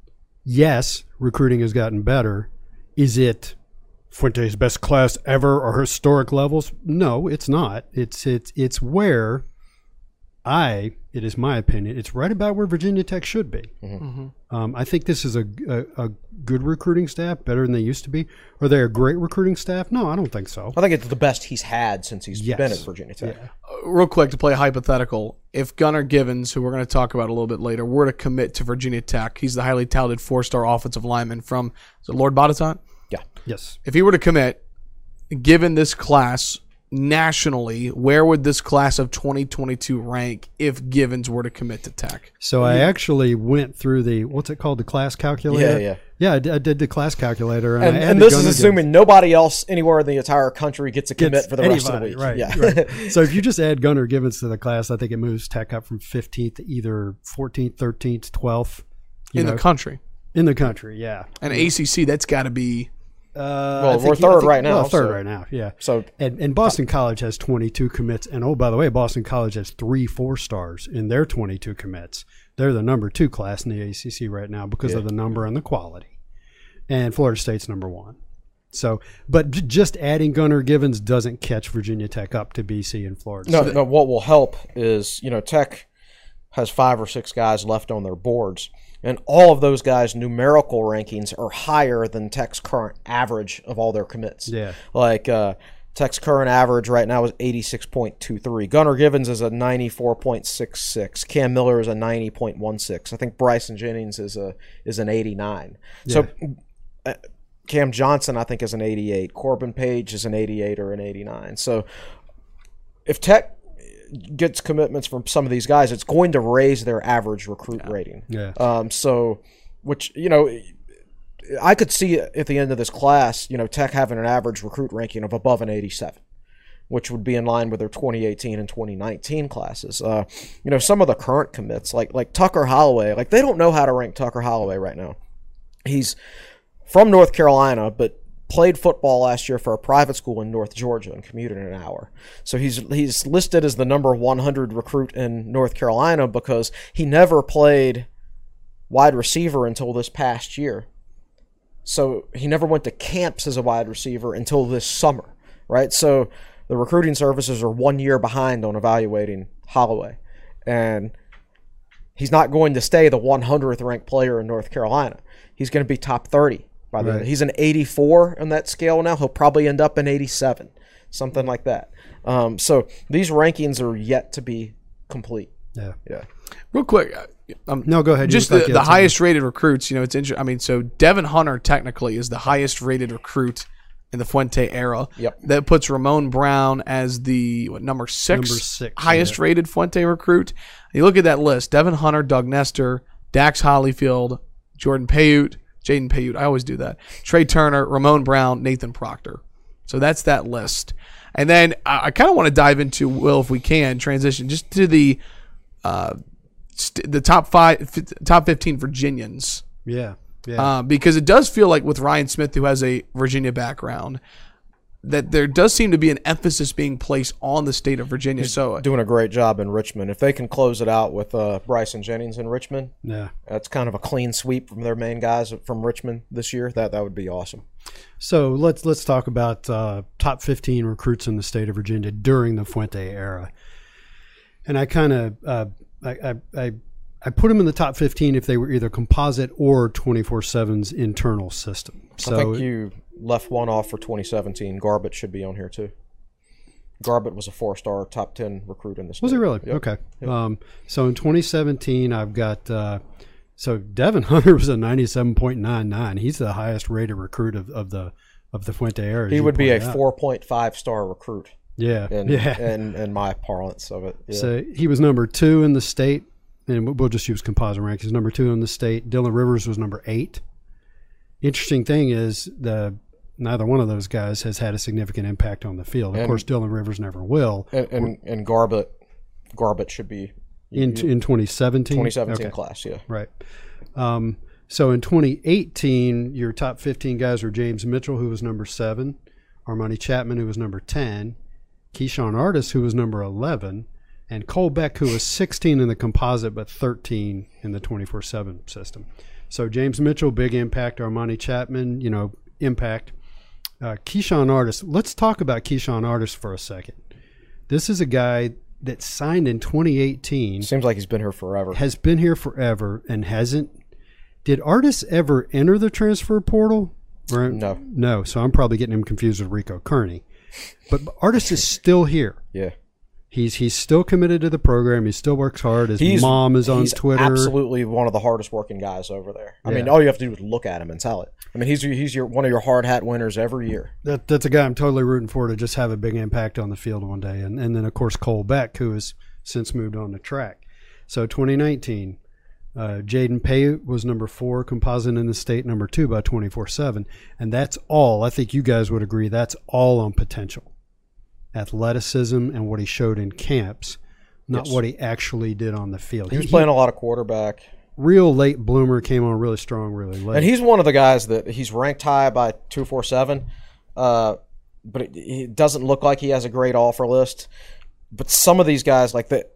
yes, recruiting has gotten better. Is it Fuente's best class ever or historic levels? No, it's not. It's it's it's where I, it is my opinion, it's right about where Virginia Tech should be. Mm-hmm. Um, I think this is a, a, a good recruiting staff, better than they used to be. Are they a great recruiting staff? No, I don't think so. I think it's the best he's had since he's Yes. been at Virginia Tech. Yeah. Uh, real quick, to play a hypothetical, if Gunnar Givens, who we're going to talk about a little bit later, were to commit to Virginia Tech, he's the highly touted four-star offensive lineman from is it Lord Botetourt? Yeah. Yes. If he were to commit, given this class nationally, where would this class of twenty twenty-two rank if Givens were to commit to Tech? So I actually went through the, what's it called, the class calculator? Yeah, yeah. Yeah, I did, I did the class calculator. And, And, I and added this Gunnar is Givens. assuming nobody else anywhere in the entire country gets a commit Gets for the rest of the anybody, week. Right, yeah. right. So if you just add Gunnar Givens to the class, I think it moves Tech up from fifteenth to either fourteenth, thirteenth, twelfth. you In know, the country. in the country, yeah. And A C C, that's got to be Uh, Well, I we're think- third I think- right now, Well, third so- right now, yeah. So And, and Boston College has twenty-two commits. And oh, by the way, Boston College has three four stars in their twenty-two commits. They're the number two class in the A C C right now because of the number and the quality. And Florida State's number one. So, but j- just adding Gunnar Givens doesn't catch Virginia Tech up to B C and Florida no, State. no. What will help is, you know, Tech has five or six guys left on their boards, and all of those guys' numerical rankings are higher than Tech's current average of all their commits. Yeah. Like uh, Tech's current average right now is eighty-six point two three. Gunnar Givens is a ninety-four point six six. Cam Miller is a ninety point one six. I think Bryson Jennings is a is an eighty-nine. So uh, Cam Johnson, I think, is an eighty-eight. Corbin Page is an eighty-eight or an eighty-nine. So if Tech gets commitments from some of these guys, it's going to raise their average recruit rating. Yeah. Um, so, which, you know, I could see at the end of this class, you know, Tech having an average recruit ranking of above an eighty-seven, which would be in line with their twenty eighteen and twenty nineteen classes. Uh, you know, some of the current commits, like like Tucker Holloway, like they don't know how to rank Tucker Holloway right now. He's from North Carolina, but played football last year for a private school in North Georgia and commuted an hour. So he's he's listed as the number one hundred recruit in North Carolina because he never played wide receiver until this past year. So he never went to camps as a wide receiver until this summer, right? So the recruiting services are one year behind on evaluating Holloway. And he's not going to stay the one hundredth ranked player in North Carolina. He's going to be top thirty. By the Right. He's an eighty-four on that scale now. He'll probably end up in eighty-seven, something like that. Um, so these rankings are yet to be complete. Yeah. Yeah. Real quick, uh, um, No, go ahead. You just look the, like you the had something. highest rated recruits. You know, it's interesting. I mean, so Devin Hunter technically is the highest rated recruit in the Fuente era. Yep. That puts Ramon Brown as the what, number six, Number six, highest yeah. rated Fuente recruit. You look at that list: Devin Hunter, Doug Nestor, Dax Hollyfield, Jordan Payute, Jaden Payute. I always do that. Trey Turner, Ramon Brown, Nathan Proctor. So that's that list. And then I, I kind of want to dive into, Will, if we can, transition just to the uh, st- the top five, f- top fifteen Virginians. Yeah. Yeah. Uh, because it does feel like with Ryan Smith, who has a Virginia background, that there does seem to be an emphasis being placed on the state of Virginia. So Doing a great job in Richmond. If they can close it out with uh, Bryson Jennings in Richmond, yeah. that's kind of a clean sweep from their main guys from Richmond this year. That that would be awesome. So let's let's talk about uh, top fifteen recruits in the state of Virginia during the Fuente era. And I kind of uh, I, I I I put them in the top fifteen if they were either composite or twenty-four seven's internal system. So I think you left one off for twenty seventeen. Garbett should be on here too. Garbett was a four-star top ten recruit in the state. was he really? Yep. Okay. Um, so in twenty seventeen, I've got uh, so Devin Hunter was a ninety-seven point nine nine. He's the highest rated recruit of, of the of the Fuente era. as He you would be a pointed out. four point five star recruit Yeah. in, yeah. in, in my parlance of it. Yeah. So he was number two in the state, and we'll just use composite rankings. Number two in the state. Dylan Rivers was number eight. Interesting thing is the neither one of those guys has had a significant impact on the field. Of And- course, Dylan Rivers never will. and, and, and Garbett, Garbett should be In in twenty seventeen. twenty seventeen Okay. class, yeah. Right. Um, so in twenty eighteen, your top fifteen guys were James Mitchell, who was number seven, Armani Chapman, who was number ten, Keyshawn Artis, who was number eleven, and Cole Beck, who was sixteen in the composite but thirteen in the twenty-four seven system. So James Mitchell, big impact. Armani Chapman, you know, impact. Uh, Keyshawn Artis. Let's talk about Keyshawn Artis for a second. This is a guy that signed in twenty eighteen, Seems like he's been here forever. has been here forever, and hasn't. Did Artis ever enter the transfer portal? Or, No. No, so I'm probably getting him confused with Rico Kearney. But Artis is still here. Yeah. He's he's still committed to the program. He still works hard. His He's, mom is on he's Twitter. absolutely one of the hardest working guys over there. I mean, Yeah. all you have to do is look at him and tell it. I mean, he's he's your one of your hard hat winners every year. That, that's a guy I'm totally rooting for to just have a big impact on the field one day. And, and then, of course, Cole Beck, who has since moved on the track. So twenty nineteen, uh, Jaden Payute was number four, composite in the state, number two by twenty-four seven. And that's all. I think you guys would agree that's all on potential. Athleticism and what he showed in camps, not Yes. what he actually did on the field. He was playing a lot of quarterback. Real late bloomer, came on really strong, really late. And he's one of the guys that he's ranked high by two forty-seven, uh, but it, it doesn't look like he has a great offer list. But some of these guys, like they,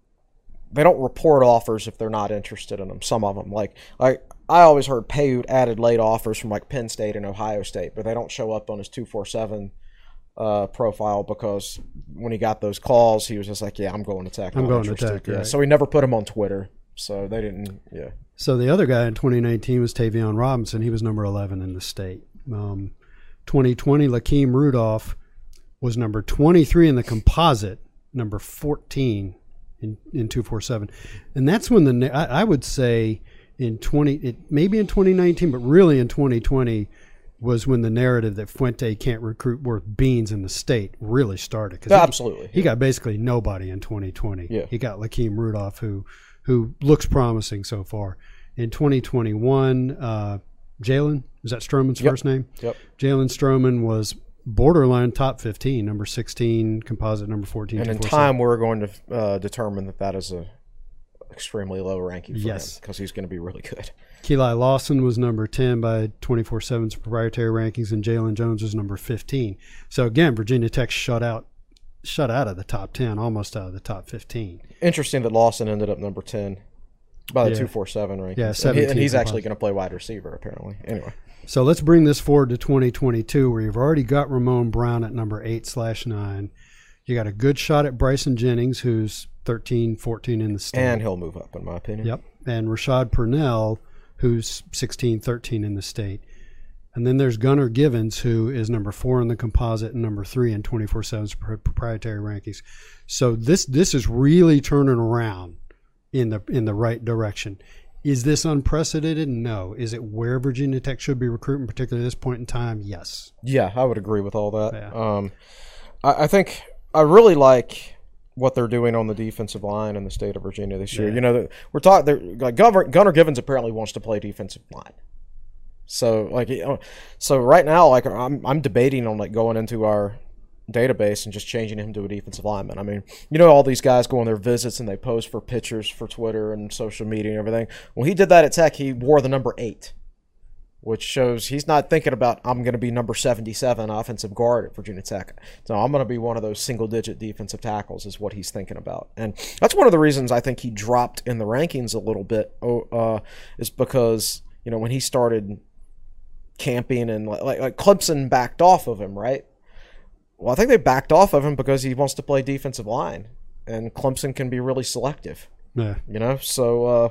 they don't report offers if they're not interested in them. Some of them, like I, I always heard Payute added late offers from like Penn State and Ohio State, but they don't show up on his two forty-seven uh, profile because when he got those calls, he was just like, "Yeah, I'm going to Tech. I'm not going to interested." Tech, Yeah, right. so he never put him on Twitter. So they didn't. Yeah. So the other guy in twenty nineteen was Tavion Robinson. He was number eleven in the state. Um, twenty twenty, Lakeem Rudolph was number twenty-three in the composite, number fourteen in, in two forty-seven. And that's when the, I, I would say in twenty, it, maybe in twenty nineteen, but really in twenty twenty was when the narrative that Fuente can't recruit worth beans in the state really started. 'Cause he- Absolutely. He got basically nobody in twenty twenty. Yeah. He got Lakeem Rudolph, who who looks promising so far. In twenty twenty-one, uh, Jalen, is that Stroman's Yep. first name? Yep. Jalen Stroman was borderline top fifteen, number sixteen, composite number fourteen. And in two forty-seven. time, we're going to uh, determine that that is a extremely low ranking for Yes. him because he's going to be really good. Keli Lawson was number ten by twenty-four seven's proprietary rankings, and Jalen Jones was number fifteen. So again, Virginia Tech shut out shut out of the top ten, almost out of the top fifteen. Interesting that Lawson ended up number ten by the Yeah. two forty-seven rankings. Yeah, and, he- seventeen and he's composite. actually going to play wide receiver, apparently. Anyway. So let's bring this forward to twenty twenty-two, where you've already got Ramon Brown at number eight slash nine. You got a good shot at Bryson Jennings, who's thirteen, fourteen in the state. And he'll move up, in my opinion. Yep. And Rashad Purnell, who's sixteen, thirteen in the state. And then there's Gunnar Givens, who is number four in the composite and number three in twenty-four seven's proprietary rankings. So this this is really turning around in the in the right direction. Is this unprecedented? No. Is it where Virginia Tech should be recruiting, particularly at this point in time? Yes. Yeah, I would agree with all that. Yeah. Um, I, I think I really like what they're doing on the defensive line in the state of Virginia this year. Yeah. You know, we're talking like Gunnar, Gunnar Givens apparently wants to play defensive line. So like, you know, so right now, like I'm I'm debating on like going into our database and just changing him to a defensive lineman. I mean, you know, all these guys go on their visits and they post for pictures for Twitter and social media and everything. When he did that at Tech, he wore the number eight, which shows he's not thinking about, I'm going to be number seventy-seven offensive guard at Virginia Tech. So I'm going to be one of those single-digit defensive tackles is what he's thinking about. And that's one of the reasons I think he dropped in the rankings a little bit uh, is because, you know, when he started camping and like, like Clemson backed off of him, right? Well, I think they backed off of him because he wants to play defensive line, and Clemson can be really selective. Yeah. You know, so uh,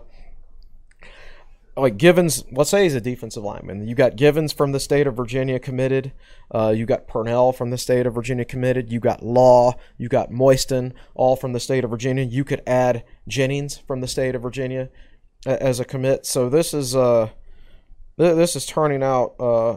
like Givens, let's say he's a defensive lineman. You got Givens from the state of Virginia committed. Uh, you got Purnell from the state of Virginia committed. You got Law. You got Moiston, all from the state of Virginia. You could add Jennings from the state of Virginia uh, as a commit. So this is uh, th- this is turning out. Uh,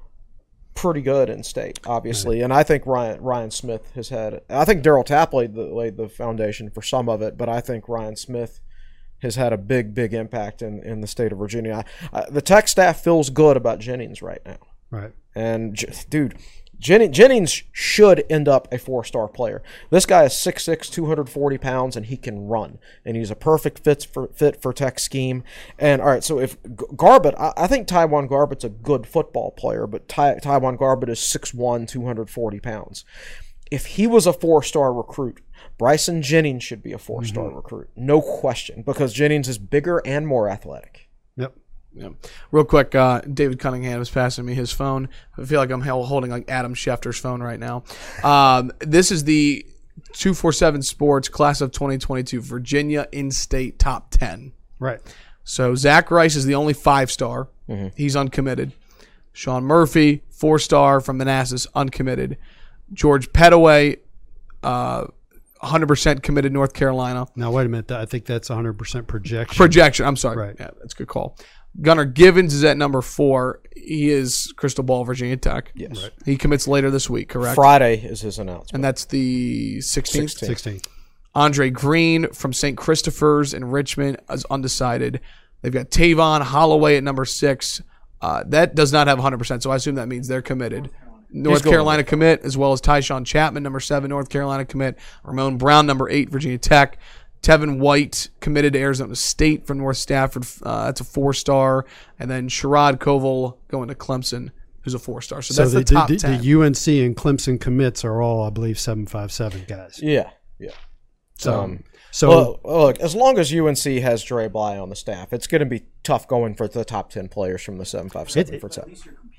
pretty good in state, obviously, and I think Ryan Ryan Smith has had. I think Daryl Tapp laid the laid the foundation for some of it, but I think Ryan Smith has had a big, big impact in, in the state of Virginia. I, I, the Tech staff feels good about Jennings right now, Right. and dude, Jen, Jennings should end up a four-star player. This guy is six six, two hundred forty pounds, and he can run. And he's a perfect fit for fit for Tech scheme. And, all right, so if Garbutt, I, I think Taiwan Garbutt's a good football player, but Ty, Taiwan Garbutt is six one, two hundred forty pounds. If he was a four-star recruit, Bryson Jennings should be a four-star mm-hmm. recruit. No question, because Jennings is bigger and more athletic. Yep. Yeah. Real quick, uh, David Cunningham is passing me his phone. I feel like I'm holding like Adam Schefter's phone right now. Um, this is the two forty-seven Sports Class of twenty twenty-two Virginia In-State Top ten. Right. So Zach Rice is the only five-star. Mm-hmm. He's uncommitted. Sean Murphy, four-star from Manassas, uncommitted. George Pettaway, uh, one hundred percent committed North Carolina. Now, wait a minute. I think that's one hundred percent projection. Projection. I'm sorry. Right. Yeah, that's a good call. Gunnar Givens is at number four. He is Crystal Ball, Virginia Tech. Yes. Right. He commits later this week, correct? Friday is his announcement. And that's the sixteenth? sixteenth. Andre Green from Saint Christopher's in Richmond is undecided. They've got Tavon Holloway at number six. Uh, that does not have one hundred percent, so I assume that means they're committed. North Carolina commit, as well as Tyshawn Chapman, number seven, North Carolina commit. Ramon Brown, number eight, Virginia Tech. Tevin White committed to Arizona State from North Stafford. Uh, that's a four-star. And then Sherrod Koval going to Clemson, who's a four-star. So, So that's the, the top the, ten. the U N C and Clemson commits are all, I believe, seven five seven guys. Yeah, yeah. So, Um, so well, look, as long as U N C has Dre Bly on the staff, it's going to be tough going for the top ten players from the seven five seven It- for Tech.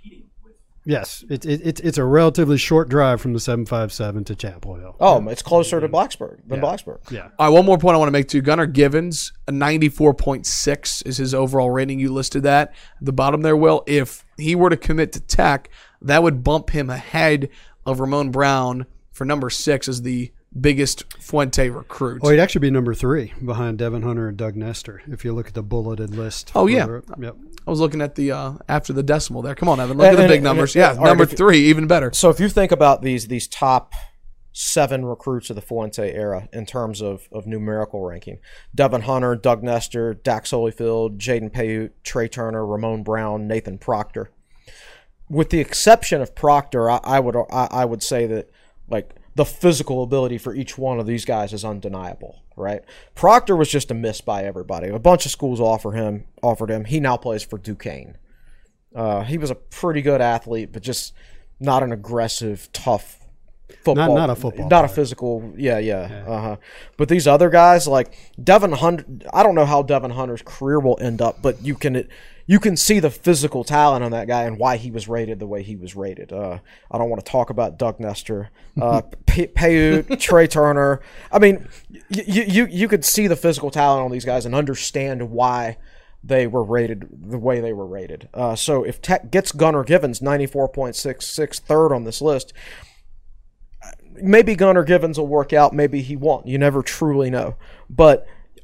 yes, it, it, it, it's a relatively short drive from the seven five seven to Chapel Hill. Oh, it's closer to Blacksburg than Yeah. Blacksburg. Yeah. All right, one more point I want to make too. Gunnar Givens, a ninety-four point six is his overall rating. You listed that at the bottom there, Will. If he were to commit to Tech, that would bump him ahead of Ramon Brown for number six as the biggest Fuente recruit. Oh, he'd actually be number three behind Devin Hunter and Doug Nestor if you look at the bulleted list. Oh, yeah. For- Yep. I was looking at the uh, after the decimal there. Come on, Evan. Look at And- the and- big and- numbers. and- Yeah, all right, number if you- three, even better. So if you think about these these top seven recruits of the Fuente era in terms of, of numerical ranking, Devin Hunter, Doug Nestor, Dax Holyfield, Jaden Payute, Trey Turner, Ramon Brown, Nathan Proctor. With the exception of Proctor, I, I would I, I would say that like the physical ability for each one of these guys is undeniable, right? Proctor was just a miss by everybody. A bunch of schools offer him offered him. He now plays for Duquesne. Uh, he was a pretty good athlete, but just not an aggressive, tough football. Not- not a football Not a player. physical. Yeah, yeah. Uh-huh. But these other guys, like Devin Hunter, I don't know how Devin Hunter's career will end up, but you can you can see the physical talent on that guy and why he was rated the way he was rated. Uh, I don't want to talk about Doug Nestor, uh, P- Payute, Trey Turner. I mean, you, you you could see the physical talent on these guys and understand why they were rated the way they were rated. Uh, so if Tech gets Gunnar Givens, ninety-four point six six, third on this list, maybe Gunnar Givens will work out, maybe he won't. You never truly know. But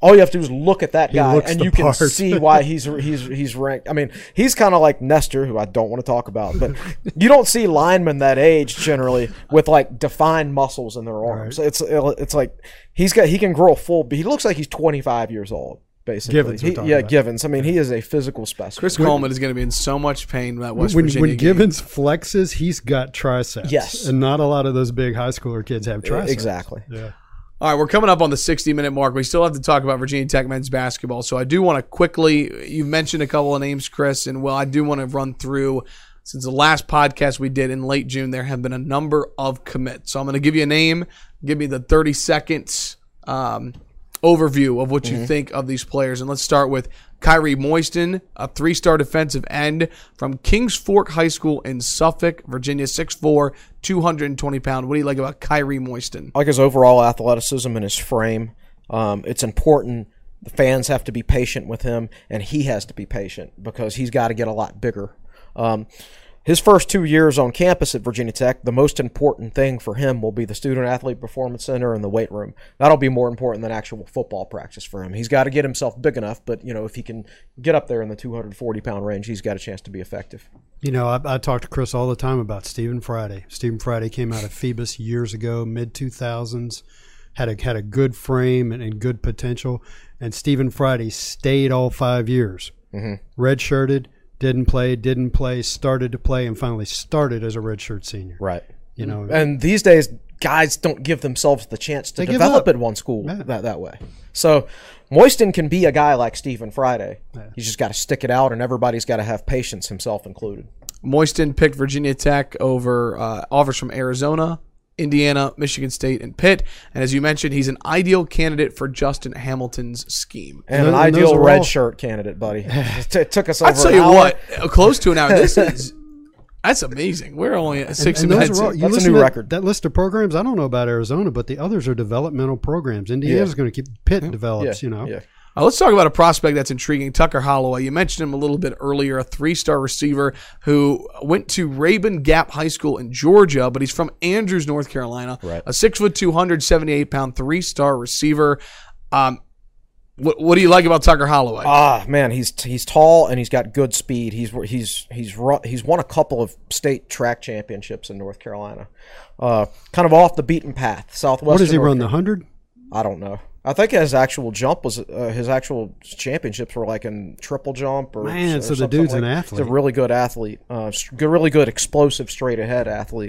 all you have to do is look at that He guy, looks and the you can part. see why he's he's he's ranked. I mean, he's kind of like Nestor, who I don't want to talk about, but you don't see linemen that age generally with like defined muscles in their arms. Right. It's it's like he's got he can grow full. He looks like he's twenty-five years old. Basically, Givens we're He- talking yeah, about. Givens. I mean, he is a physical specimen. Chris Coleman is going to be in so much pain with that West when Virginia when game. Givens flexes, he's got triceps. Yes. And not a lot of those big high schooler kids have triceps. Exactly. Yeah. All right, we're coming up on the sixty-minute mark. We still have to talk about Virginia Tech men's basketball. So I do want to quickly, you've mentioned a couple of names, Chris, and well, I do want to run through, since the last podcast we did in late June, there have been a number of commits. So I'm going to give you a name, give me the thirty seconds um, overview of what you Mm-hmm. think of these players. And let's start with Kyrie Moiston, a three-star defensive end from Kings Fork High School in Suffolk, Virginia, six foot four, two hundred twenty pounds. What do you like about Kyrie Moiston? I like his overall athleticism and his frame. Um, it's important. The fans have to be patient with him, and he has to be patient because he's got to get a lot bigger. Um, his first two years on campus at Virginia Tech, the most important thing for him will be the Student Athlete Performance Center and the weight room. That'll be more important than actual football practice for him. He's got to get himself big enough, but you know, if he can get up there in the two hundred forty pound range, he's got a chance to be effective. You know, I, I talk to Chris all the time about Stephen Friday. Stephen Friday came out of Phoebus years ago, mid two thousands, had a had a good frame and, and good potential. And Stephen Friday stayed all five years, mm-hmm. redshirted, didn't play, didn't play, started to play, and finally started as a redshirt senior. Right. You know, And these days, guys don't give themselves the chance to They give develop up. at one school Yeah. that, that way. So Moiston can be a guy like Stephen Friday. He's just got to stick it out, and everybody's got to have patience, himself included. Moiston picked Virginia Tech over uh, offers from Arizona, Indiana, Michigan State, and Pitt. And as you mentioned, he's an ideal candidate for Justin Hamilton's scheme. And And an those- and those ideal are red all- shirt candidate, buddy. It, it took us over I'll tell an you hour. what, uh, close to an hour. This is that's amazing. We're only at six and those minutes. are all, in. you That's a listen new to record. That list of programs, I don't know about Arizona, but the others are developmental programs. Indiana's Yeah. going to keep Pitt Yeah, develops, you know. yeah. Uh, let's talk about a prospect that's intriguing, Tucker Holloway. You mentioned him a little bit earlier, a three-star receiver who went to Rabun Gap High School in Georgia, but he's from Andrews, North Carolina. Right. A six foot, two hundred seventy-eight pound, three-star receiver. Um, what, what do you like about Tucker Holloway? Ah, man, he's he's tall and he's got good speed. He's he's he's run, he's won a couple of state track championships in North Carolina. Uh, kind of off the beaten path. Southwest. What does he run, the one hundred? I don't know. I think his actual jump was uh, his actual championships were like in triple jump or Man, or so the something dude's like- an He's a athlete. really good athlete. Uh, s- good, really good, explosive, straight ahead athlete.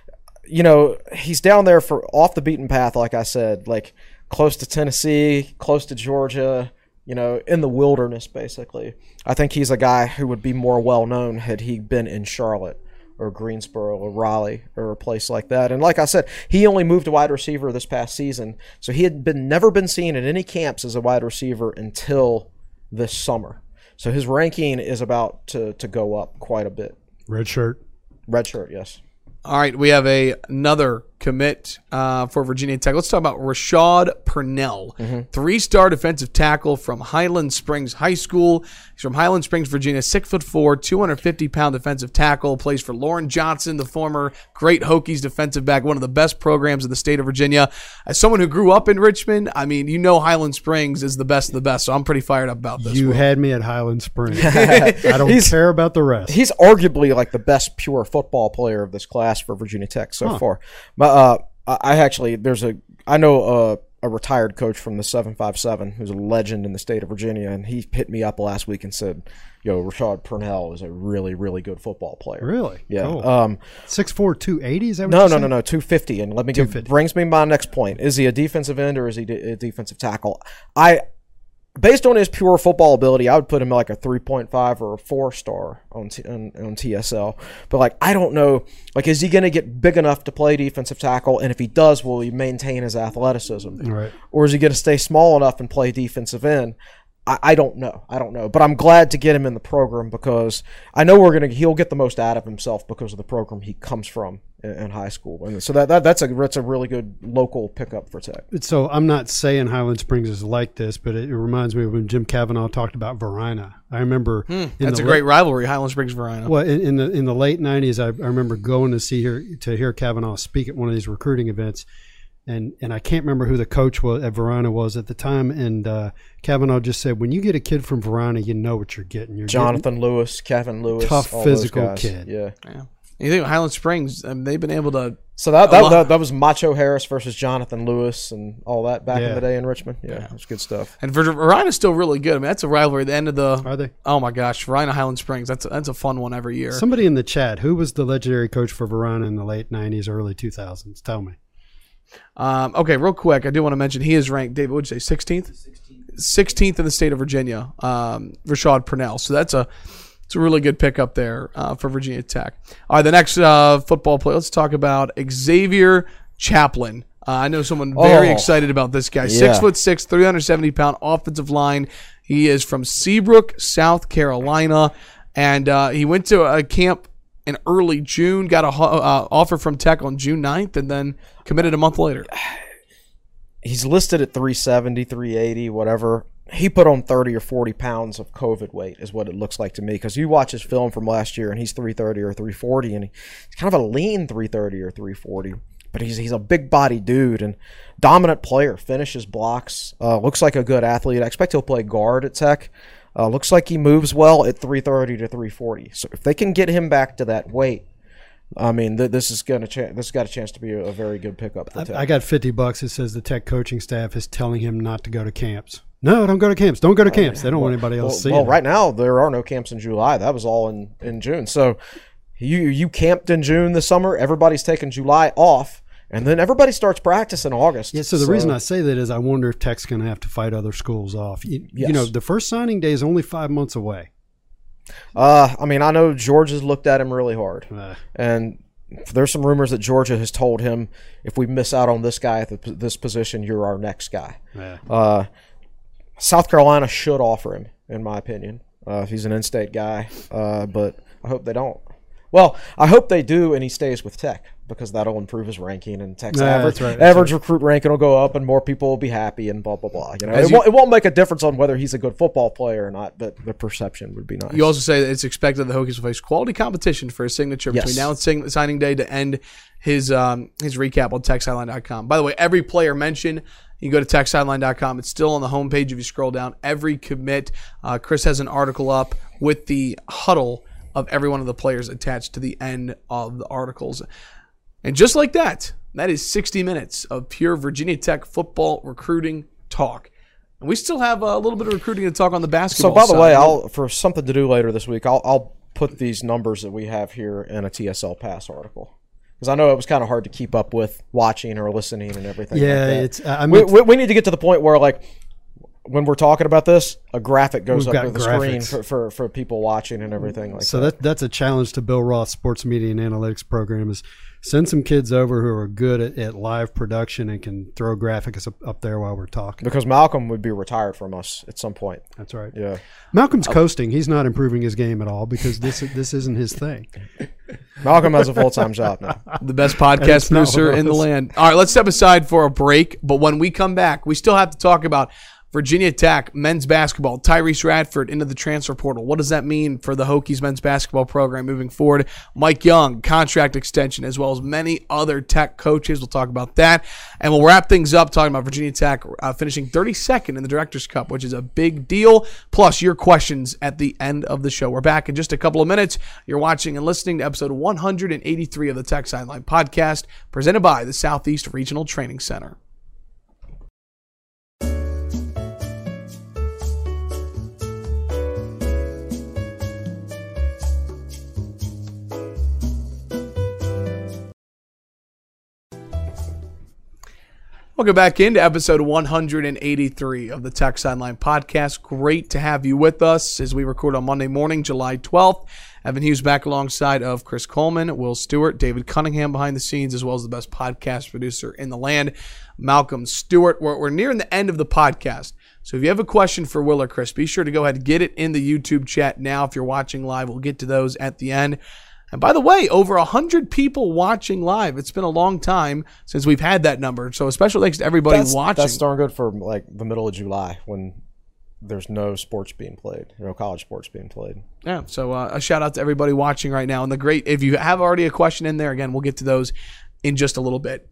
You know, he's down there for off the beaten path, like I said, like close to Tennessee, close to Georgia. You know, in the wilderness, basically. I think he's a guy who would be more well known had he been in Charlotte or Greensboro or Raleigh or a place like that. And like I said, he only moved to wide receiver this past season, so he had been never been seen at any camps as a wide receiver until this summer. So his ranking is about to, to go up quite a bit. Red shirt. Red shirt, yes. All right, we have a another commit uh, for Virginia Tech. Let's talk about Rashad Purnell, Mm-hmm. three-star defensive tackle from Highland Springs High School. He's from Highland Springs, Virginia, six foot four, two hundred fifty pound defensive tackle. Plays for Lauren Johnson, the former great Hokies defensive back, one of the best programs in the state of Virginia. As someone who grew up in Richmond, I mean, you know Highland Springs is the best of the best, so I'm pretty fired up about this. You one. had me at Highland Springs. I don't He's- care about the rest. He's arguably like the best pure football player of this class for Virginia Tech so Huh. far. But uh, I I actually there's a I know a, a retired coach from the seven five seven who's a legend in the state of Virginia, and he hit me up last week and said, "Yo, Rashad Purnell is a really really good football player." Really? Yeah. Cool. Um, six four, two eighty, is that what no, you no, said? no, no, two fifty. And let me give two fifty. brings me my next point. Is he a defensive end or is he de- a defensive tackle? I. Based on his pure football ability, I would put him like a three point five or a four star on, T- on on T S L. But like, I don't know, like, is he going to get big enough to play defensive tackle? And if he does, will he maintain his athleticism? Right. Or is he going to stay small enough and play defensive end? I, I don't know. I don't know. But I'm glad to get him in the program because I know we're gonna he'll get the most out of himself because of the program he comes from in, in high school. And so that, that that's a that's a really good local pickup for Tech. So I'm not saying Highland Springs is like this, but it, it reminds me of when Jim Cavanaugh talked about Varina. I remember in That's the a great la- rivalry, Highland Springs Verina. Well, in, in the in the late nineties, I, I remember going to see her to hear Cavanaugh speak at one of these recruiting events, and and I can't remember who the coach was at Verona was at the time. And uh, Kavanaugh just said, when you get a kid from Verona, you know what you're getting. You're Jonathan getting Lewis, Kevin Lewis, tough all those physical guys. kid. Yeah. Yeah. You think of Highland Springs, um, they've been able to. So that that, that that was Macho Harris versus Jonathan Lewis and all that back Yeah. in the day in Richmond. Yeah, yeah. That's good stuff. And Verina's still really good. I mean, that's a rivalry at the end of the. Are they? Oh my gosh, Verina Highland Springs. That's a, that's a fun one every year. Somebody in the chat, who was the legendary coach for Verona in the late nineties, early two thousands? Tell me. Um, okay, real quick, I do want to mention he is ranked, David, what did you say, sixteenth? sixteenth in the state of Virginia, um, Rashad Purnell. So that's a it's a really good pickup there uh, for Virginia Tech. All right, the next uh, football player, let's talk about Xavier Chaplin. Uh, I know someone very Oh, excited about this guy. yeah. Six foot six, three hundred seventy pound offensive line. He is from Seabrook, South Carolina, and uh, he went to a camp in early June, got a uh, offer from Tech on June ninth, and then committed a month later. He's listed at three seventy, three eighty, whatever. He put on thirty or forty pounds of COVID weight is what it looks like to me, because you watch his film from last year and he's three thirty or three forty, and he's kind of a lean three thirty or three forty. But he's he's a big body dude and dominant player, finishes blocks, uh, looks like a good athlete. I expect he'll play guard at Tech. Uh, looks like he moves well at three thirty to three forty. So if they can get him back to that weight, I mean, th- this is gonna ch- this has got a chance to be a, a very good pickup for Tech. I, I got fifty bucks. It says the Tech coaching staff is telling him not to go to camps. No, don't go to camps. Don't go to camps. They don't want anybody else well, seeing well, it. right now there are no camps in July. That was all in, in June. So you you camped in June this summer. Everybody's taking July off, and then everybody starts practice in August. Yeah, so the reason I say that is I wonder if Tech's going to have to fight other schools off. You, Yes. you know, the first signing day is only five months away. uh, I mean, I know Georgia's looked at him really hard, Uh, and there's some rumors that Georgia has told him, if we miss out on this guy at the, this position, you're our next guy. yeah. Uh, South Carolina should offer him, in my opinion. Uh, if he's an in-state guy, uh, but I hope they don't. Well, I hope they do, and he stays with Tech, because that'll improve his ranking, and Tech's Yeah, average that's right, that's average recruit ranking will go up, and more people will be happy, and blah blah blah. You know, As it, you- won't, it won't make a difference on whether he's a good football player or not, but the perception would be nice. You also say that it's expected the Hokies will face quality competition for his signature Yes. between now and sing- signing day to end his um, his recap on tech sideline dot com. By the way, every player mentioned, you go to tech sideline dot com. It's still on the homepage if you scroll down. Every commit. Uh, Chris has an article up with the huddle of every one of the players attached to the end of the articles. And just like that, that is sixty minutes of pure Virginia Tech football recruiting talk. And we still have a little bit of recruiting to talk on the So, basketball by the side. way, I'll for something to do later this week, I'll, I'll put these numbers that we have here in a T S L Pass article, because I know it was kind of hard to keep up with watching or listening and everything. Yeah, like that. it's. I we, mean, we, we need to get to the point where, like, when we're talking about this, a graphic goes We've up got to the screen graphics. for, for, for people watching and everything like so that. that that's a challenge to Bill Roth's sports media and analytics program is send some kids over who are good at, at live production and can throw graphics up, up there while we're talking. Because Malcolm would be retired from us at some point. That's right. Yeah. Malcolm's coasting. He's not improving his game at all because this this isn't his thing. Malcolm has a full-time job now. The best podcast That's not producer what it in the was. land. All right, let's step aside for a break. But when we come back, we still have to talk about Virginia Tech men's basketball. Tyrese Radford into the transfer portal. What does that mean for the Hokies men's basketball program moving forward? Mike Young, contract extension, as well as many other Tech coaches. We'll talk about that. And we'll wrap things up talking about Virginia Tech uh, finishing thirty-second in the Directors' Cup, which is a big deal. Plus, your questions at the end of the show. We're back in just a couple of minutes. You're watching and listening to episode one hundred eighty-three of the Tech Sideline Podcast, presented by the Southeast Regional Training Center. Welcome back into episode one hundred eighty-three of the Tech Sideline Podcast. Great to have you with us as we record on Monday morning, July twelfth. Evan Hughes back alongside of Chris Coleman, Will Stewart, David Cunningham behind the scenes, as well as the best podcast producer in the land, Malcolm Stewart. We're, we're nearing the end of the podcast. So if you have a question for Will or Chris, be sure to go ahead and get it in the YouTube chat now. If you're watching live, we'll get to those at the end. And by the way, over one hundred people watching live. It's been a long time since we've had that number. So a special thanks to everybody That's, watching. that's darn good for, like, the middle of July when there's no sports being played, no college sports being played. Yeah, so uh, a shout out to everybody watching right now. And the great, if you have already a question in there, again, we'll get to those in just a little bit.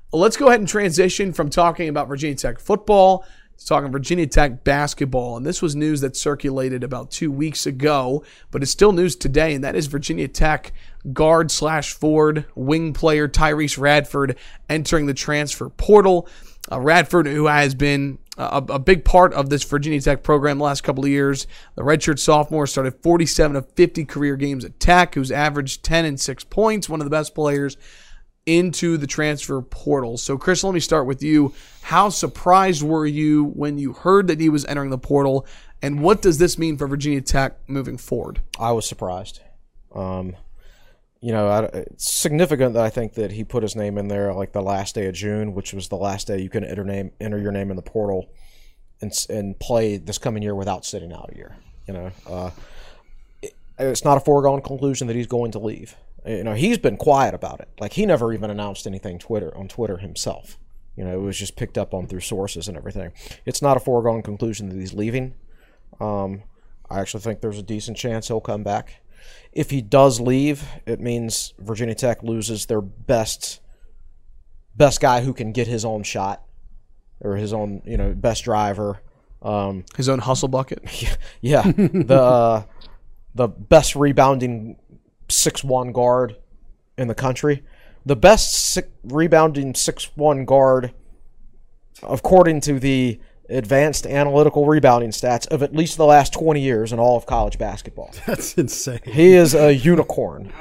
let's go ahead and transition from talking about Virginia Tech football to talking Virginia Tech basketball. And this was news that circulated about two weeks ago, but it's still news today, and that is Virginia Tech guard slash forward wing player Tyrese Radford entering the transfer portal. Uh, Radford, who has been a, a big part of this Virginia Tech program the last couple of years. The redshirt sophomore started forty-seven of fifty career games at Tech, who's averaged ten and six points, one of the best players into the transfer portal. So, Chris, let me start with you. How surprised were you when you heard that he was entering the portal, and what does this mean for Virginia Tech moving forward? I was surprised. Um, you know, I, it's significant that I think that he put his name in there like the last day of June, which was the last day you can enter name enter your name in the portal and and play this coming year without sitting out a year. You know, uh, it, it's not a foregone conclusion that he's going to leave. You know, he's been quiet about it. Like, he never even announced anything Twitter on Twitter himself. You know, it was just picked up on through sources and everything. It's not a foregone conclusion that he's leaving. Um, I actually think there's a decent chance he'll come back. If he does leave, it means Virginia Tech loses their best best guy who can get his own shot, or his own, you know, best driver. Um, his own hustle bucket. Yeah, yeah. the uh, the best rebounding six one guard in the country. The best six, rebounding six one guard, according to the advanced analytical rebounding stats, of at least the last twenty years in all of college basketball. That's insane. He is a unicorn.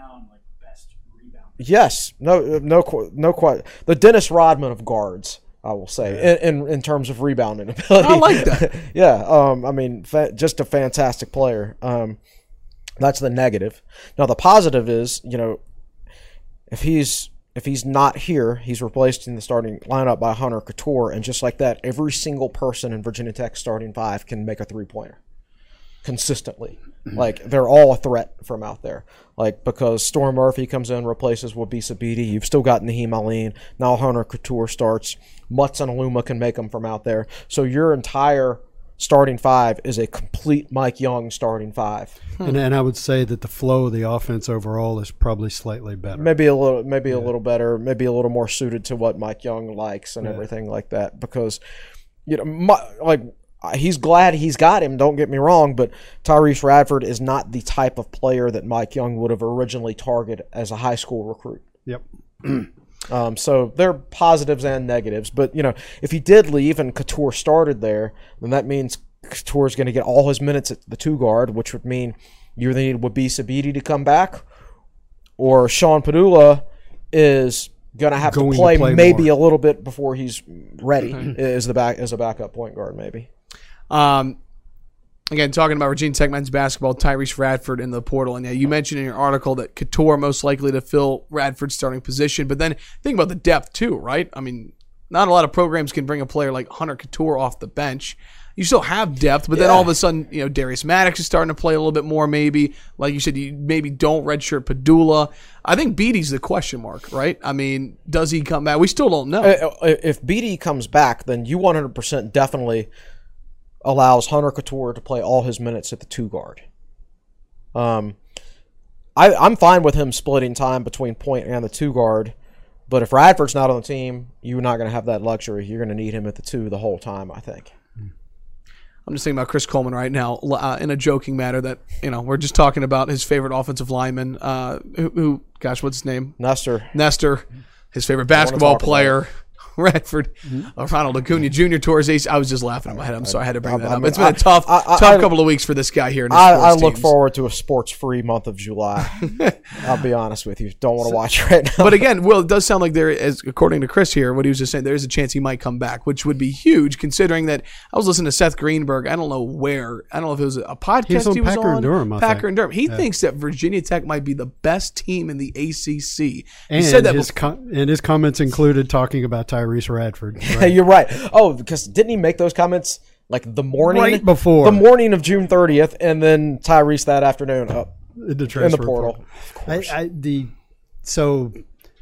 Yes, no, no, no, quite. The Dennis Rodman of guards, I will say, yeah. in, in in terms of rebounding ability. I like that. yeah, um, I mean, fa- just a fantastic player. Um, that's the negative. Now, the positive is, you know, if he's if he's not here, he's replaced in the starting lineup by Hunter Couture, and just like that, every single person in Virginia Tech starting five can make a three-pointer consistently. Like, they're all a threat from out there. Like, because Storm Murphy comes in, replaces Wabisa Beatty. You've still got Naheem Aline. Now Hunter Couture starts. Mutz and Aluma can make them from out there. So your entire starting five is a complete Mike Young starting five. Hmm. And, and I would say that the flow of the offense overall is probably slightly better. Maybe a little, maybe yeah. a little better. Maybe a little more suited to what Mike Young likes and yeah. everything like that. Because, you know, my, like. He's glad he's got him, don't get me wrong, but Tyrese Radford is not the type of player that Mike Young would have originally targeted as a high school recruit. Yep. um, so there are positives and negatives. But, you know, if he did leave and Couture started there, then that means Couture is going to get all his minutes at the two guard, which would mean you either need Wabisa Beatty to come back, or Sean Padula is going to have to play, play maybe more. a little bit before he's ready as the back as a backup point guard, maybe. Um, again, talking about Virginia Tech men's basketball, Tyrese Radford in the portal. And yeah, you mentioned in your article that Couture most likely to fill Radford's starting position. But then think about the depth too, right? I mean, not a lot of programs can bring a player like Hunter Couture off the bench. You still have depth, but then yeah. all of a sudden, you know, Darius Maddox is starting to play a little bit more maybe. Like you said, you maybe don't redshirt Padula. I think Beatty's the question mark, right? I mean, does he come back? We still don't know. If Beatty comes back, then you one hundred percent definitely allows Hunter Couture to play all his minutes at the two guard. Um, I, I'm fine with him splitting time between point and the two guard, but if Radford's not on the team, you're not going to have that luxury. You're going to need him at the two the whole time, I think. I'm just thinking about Chris Coleman right now uh, in a joking matter that, you know, we're just talking about his favorite offensive lineman, uh, who, who, gosh, what's his name? Nestor. Nestor, his favorite basketball player. Radford, mm-hmm. uh, Ronald Acuna Junior towards his. I was just laughing in my head. I'm sorry I had to bring that I, up. I mean, it's been a tough, I, I, tough I, couple of weeks for this guy here. In his I, I look teams. forward to a sports-free month of July. I'll be honest with you. Don't want to watch right now. But again, Will, it does sound like there is, according to Chris here, what he was just saying, there is a chance he might come back, which would be huge considering that I was listening to Seth Greenberg. I don't know where. I don't know if it was a podcast he was on. He was Packer on and Durham, I Packer think. and Durham. He yeah. thinks that Virginia Tech might be the best team in the A C C. And he said that his, com- and his comments included talking about Tyrese Radford. Right? You're right. Oh, because didn't he make those comments like the morning right before the morning of June thirtieth, and then Tyrese that afternoon up in the, in the portal? portal. Of course. I, I, the so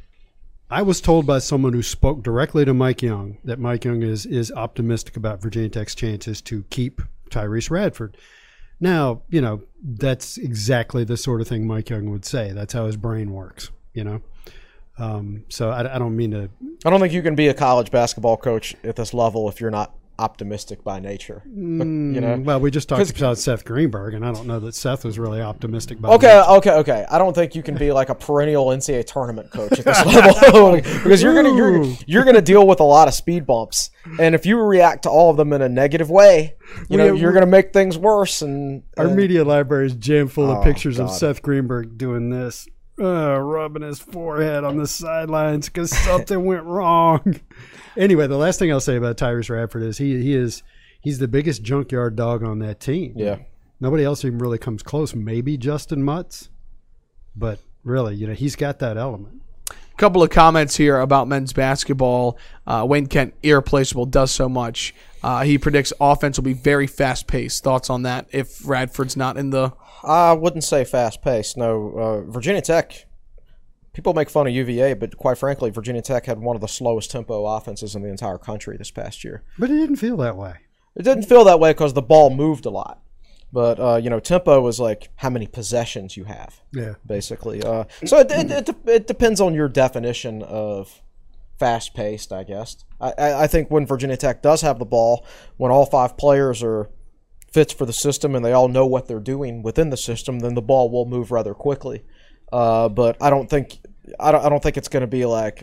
I was told by someone who spoke directly to Mike Young that Mike Young is is optimistic about Virginia Tech's chances to keep Tyrese Radford. Now, you know, that's exactly the sort of thing Mike Young would say. That's how his brain works, you know. Um, so I, I don't mean to. I don't think you can be a college basketball coach at this level if you're not optimistic by nature. But, you know, Well, we just talked about Seth Greenberg, and I don't know that Seth was really optimistic about. okay, okay, okay. I don't think you can be like a perennial N C double A tournament coach at this level because you're gonna you're you're gonna deal with a lot of speed bumps, and if you react to all of them in a negative way, you know, We- you're gonna make things worse. And Our and- media library is jammed full Oh, of pictures of God. Seth Greenberg doing this, uh, rubbing his forehead on the sidelines because something went wrong. Anyway, the last thing I'll say about Tyrese Radford is he he is he's the biggest junkyard dog on that team. Yeah. Nobody else even really comes close. Maybe Justin Mutz, but really, you know, he's got that element. Couple of comments here about men's basketball. Uh, Wayne Kent, irreplaceable, does so much. Uh, he predicts offense will be very fast-paced. Thoughts on that if Radford's not in the... I wouldn't say fast paced. No, uh, Virginia Tech. People make fun of U V A, but quite frankly, Virginia Tech had one of the slowest tempo offenses in the entire country this past year. But it didn't feel that way. It didn't feel that way because the ball moved a lot. But, uh, you know, tempo is like how many possessions you have, Yeah. basically. Uh, so it, it, it, it depends on your definition of fast-paced, I guess. I, I I think when Virginia Tech does have the ball, when all five players are fits for the system and they all know what they're doing within the system, then the ball will move rather quickly. Uh, but I don't think I don't, I don't think it's going to be like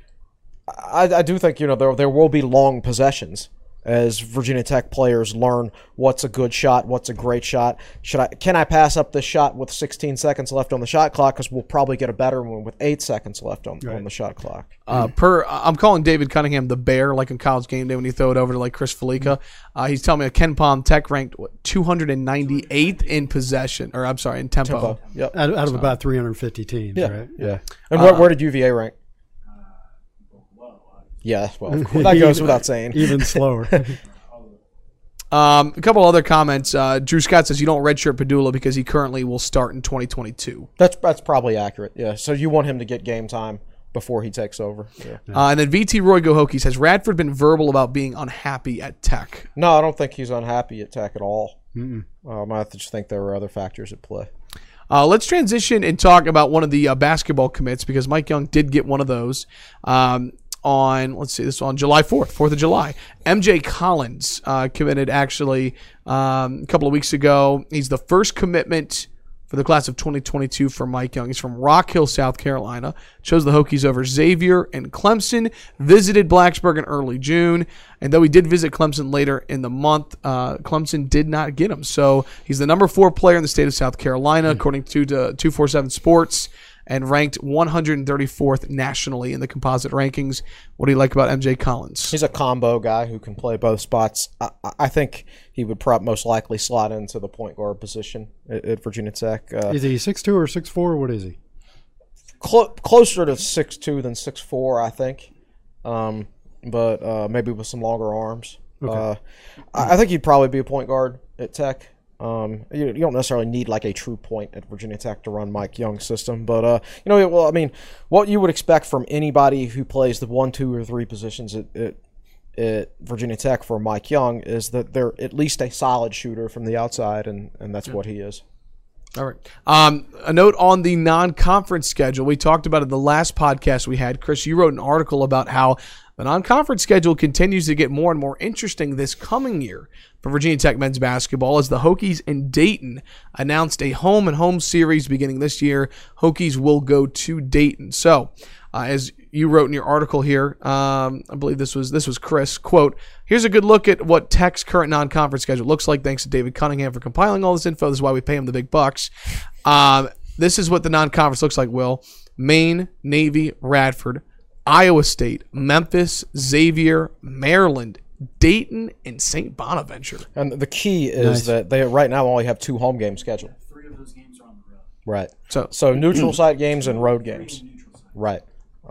I, I do think, you know, there there will be long possessions as Virginia Tech players learn what's a good shot, what's a great shot. Should I can I pass up this shot with sixteen seconds left on the shot clock, because we'll probably get a better one with eight seconds left on, Right. on the shot clock. Uh, per, I'm calling David Cunningham the bear, like in College Game Day when you throw it over to like Chris Felica. Uh, he's telling me that Ken Palm Tech ranked what, two hundred ninety-eighth in possession, or I'm sorry, in tempo. Tempo. Yep. Out, out of about three hundred fifty teams, Yeah. right? Yeah. And where, where did U V A rank? Yeah, well, of course. That goes without saying. Even slower. Um, a couple other comments. Uh, Drew Scott says you don't redshirt Padula because he currently will start in twenty twenty-two. That's that's probably accurate. Yeah. So you want him to get game time before he takes over. Yeah. Uh, and then V T Roy Go Hokies, has Radford been verbal about being unhappy at Tech? No, I don't think he's unhappy at Tech at all. Um, I just think there were other factors at play. Uh, let's transition and talk about one of the uh, basketball commits, because Mike Young did get one of those um, on, let's see, this was on July fourth, fourth of July. M J Collins uh, committed actually um, a couple of weeks ago. He's the first commitment for the class of twenty twenty-two for Mike Young. He's from Rock Hill, South Carolina. Chose the Hokies over Xavier and Clemson. Visited Blacksburg in early June. And though he did visit Clemson later in the month, uh, Clemson did not get him. So he's the number four player in the state of South Carolina, according to, to two forty-seven Sports, and ranked one hundred thirty-fourth nationally in the composite rankings. What do you like about M J Collins? He's a combo guy who can play both spots. I, I think he would probably most likely slot into the point guard position at, at Virginia Tech. Uh, Is he six two or six four? What is he? clo- closer to six two than six four, I think. Um, but uh, maybe with some longer arms. Okay. Uh, I, I think he'd probably be a point guard at Tech. Um, you, you don't necessarily need like a true point at Virginia Tech to run Mike Young's system, but uh, you know, well, I mean, what you would expect from anybody who plays the one, two, or three positions at, at, at Virginia Tech for Mike Young is that they're at least a solid shooter from the outside, and, and that's what he is. All right. Um, a note on the non-conference schedule. We talked about it in the last podcast we had. Chris, you wrote an article about how the non-conference schedule continues to get more and more interesting this coming year for Virginia Tech men's basketball, as the Hokies in Dayton announced a home and home series beginning this year. Hokies will go to Dayton. So, uh, as you wrote in your article here, um, I believe this was this was Chris, quote, "Here's a good look at what Tech's current non-conference schedule looks like. Thanks to David Cunningham for compiling all this info. This is why we pay him the big bucks." Um, this is what the non-conference looks like, Will. Maine, Navy, Radford, Iowa State, Memphis, Xavier, Maryland, Dayton, and Saint Bonaventure. And the key is Nice. that they right now only have two home games scheduled. Three of those games are on the road. Right. So, So neutral site games and road games. Neutral site. Right.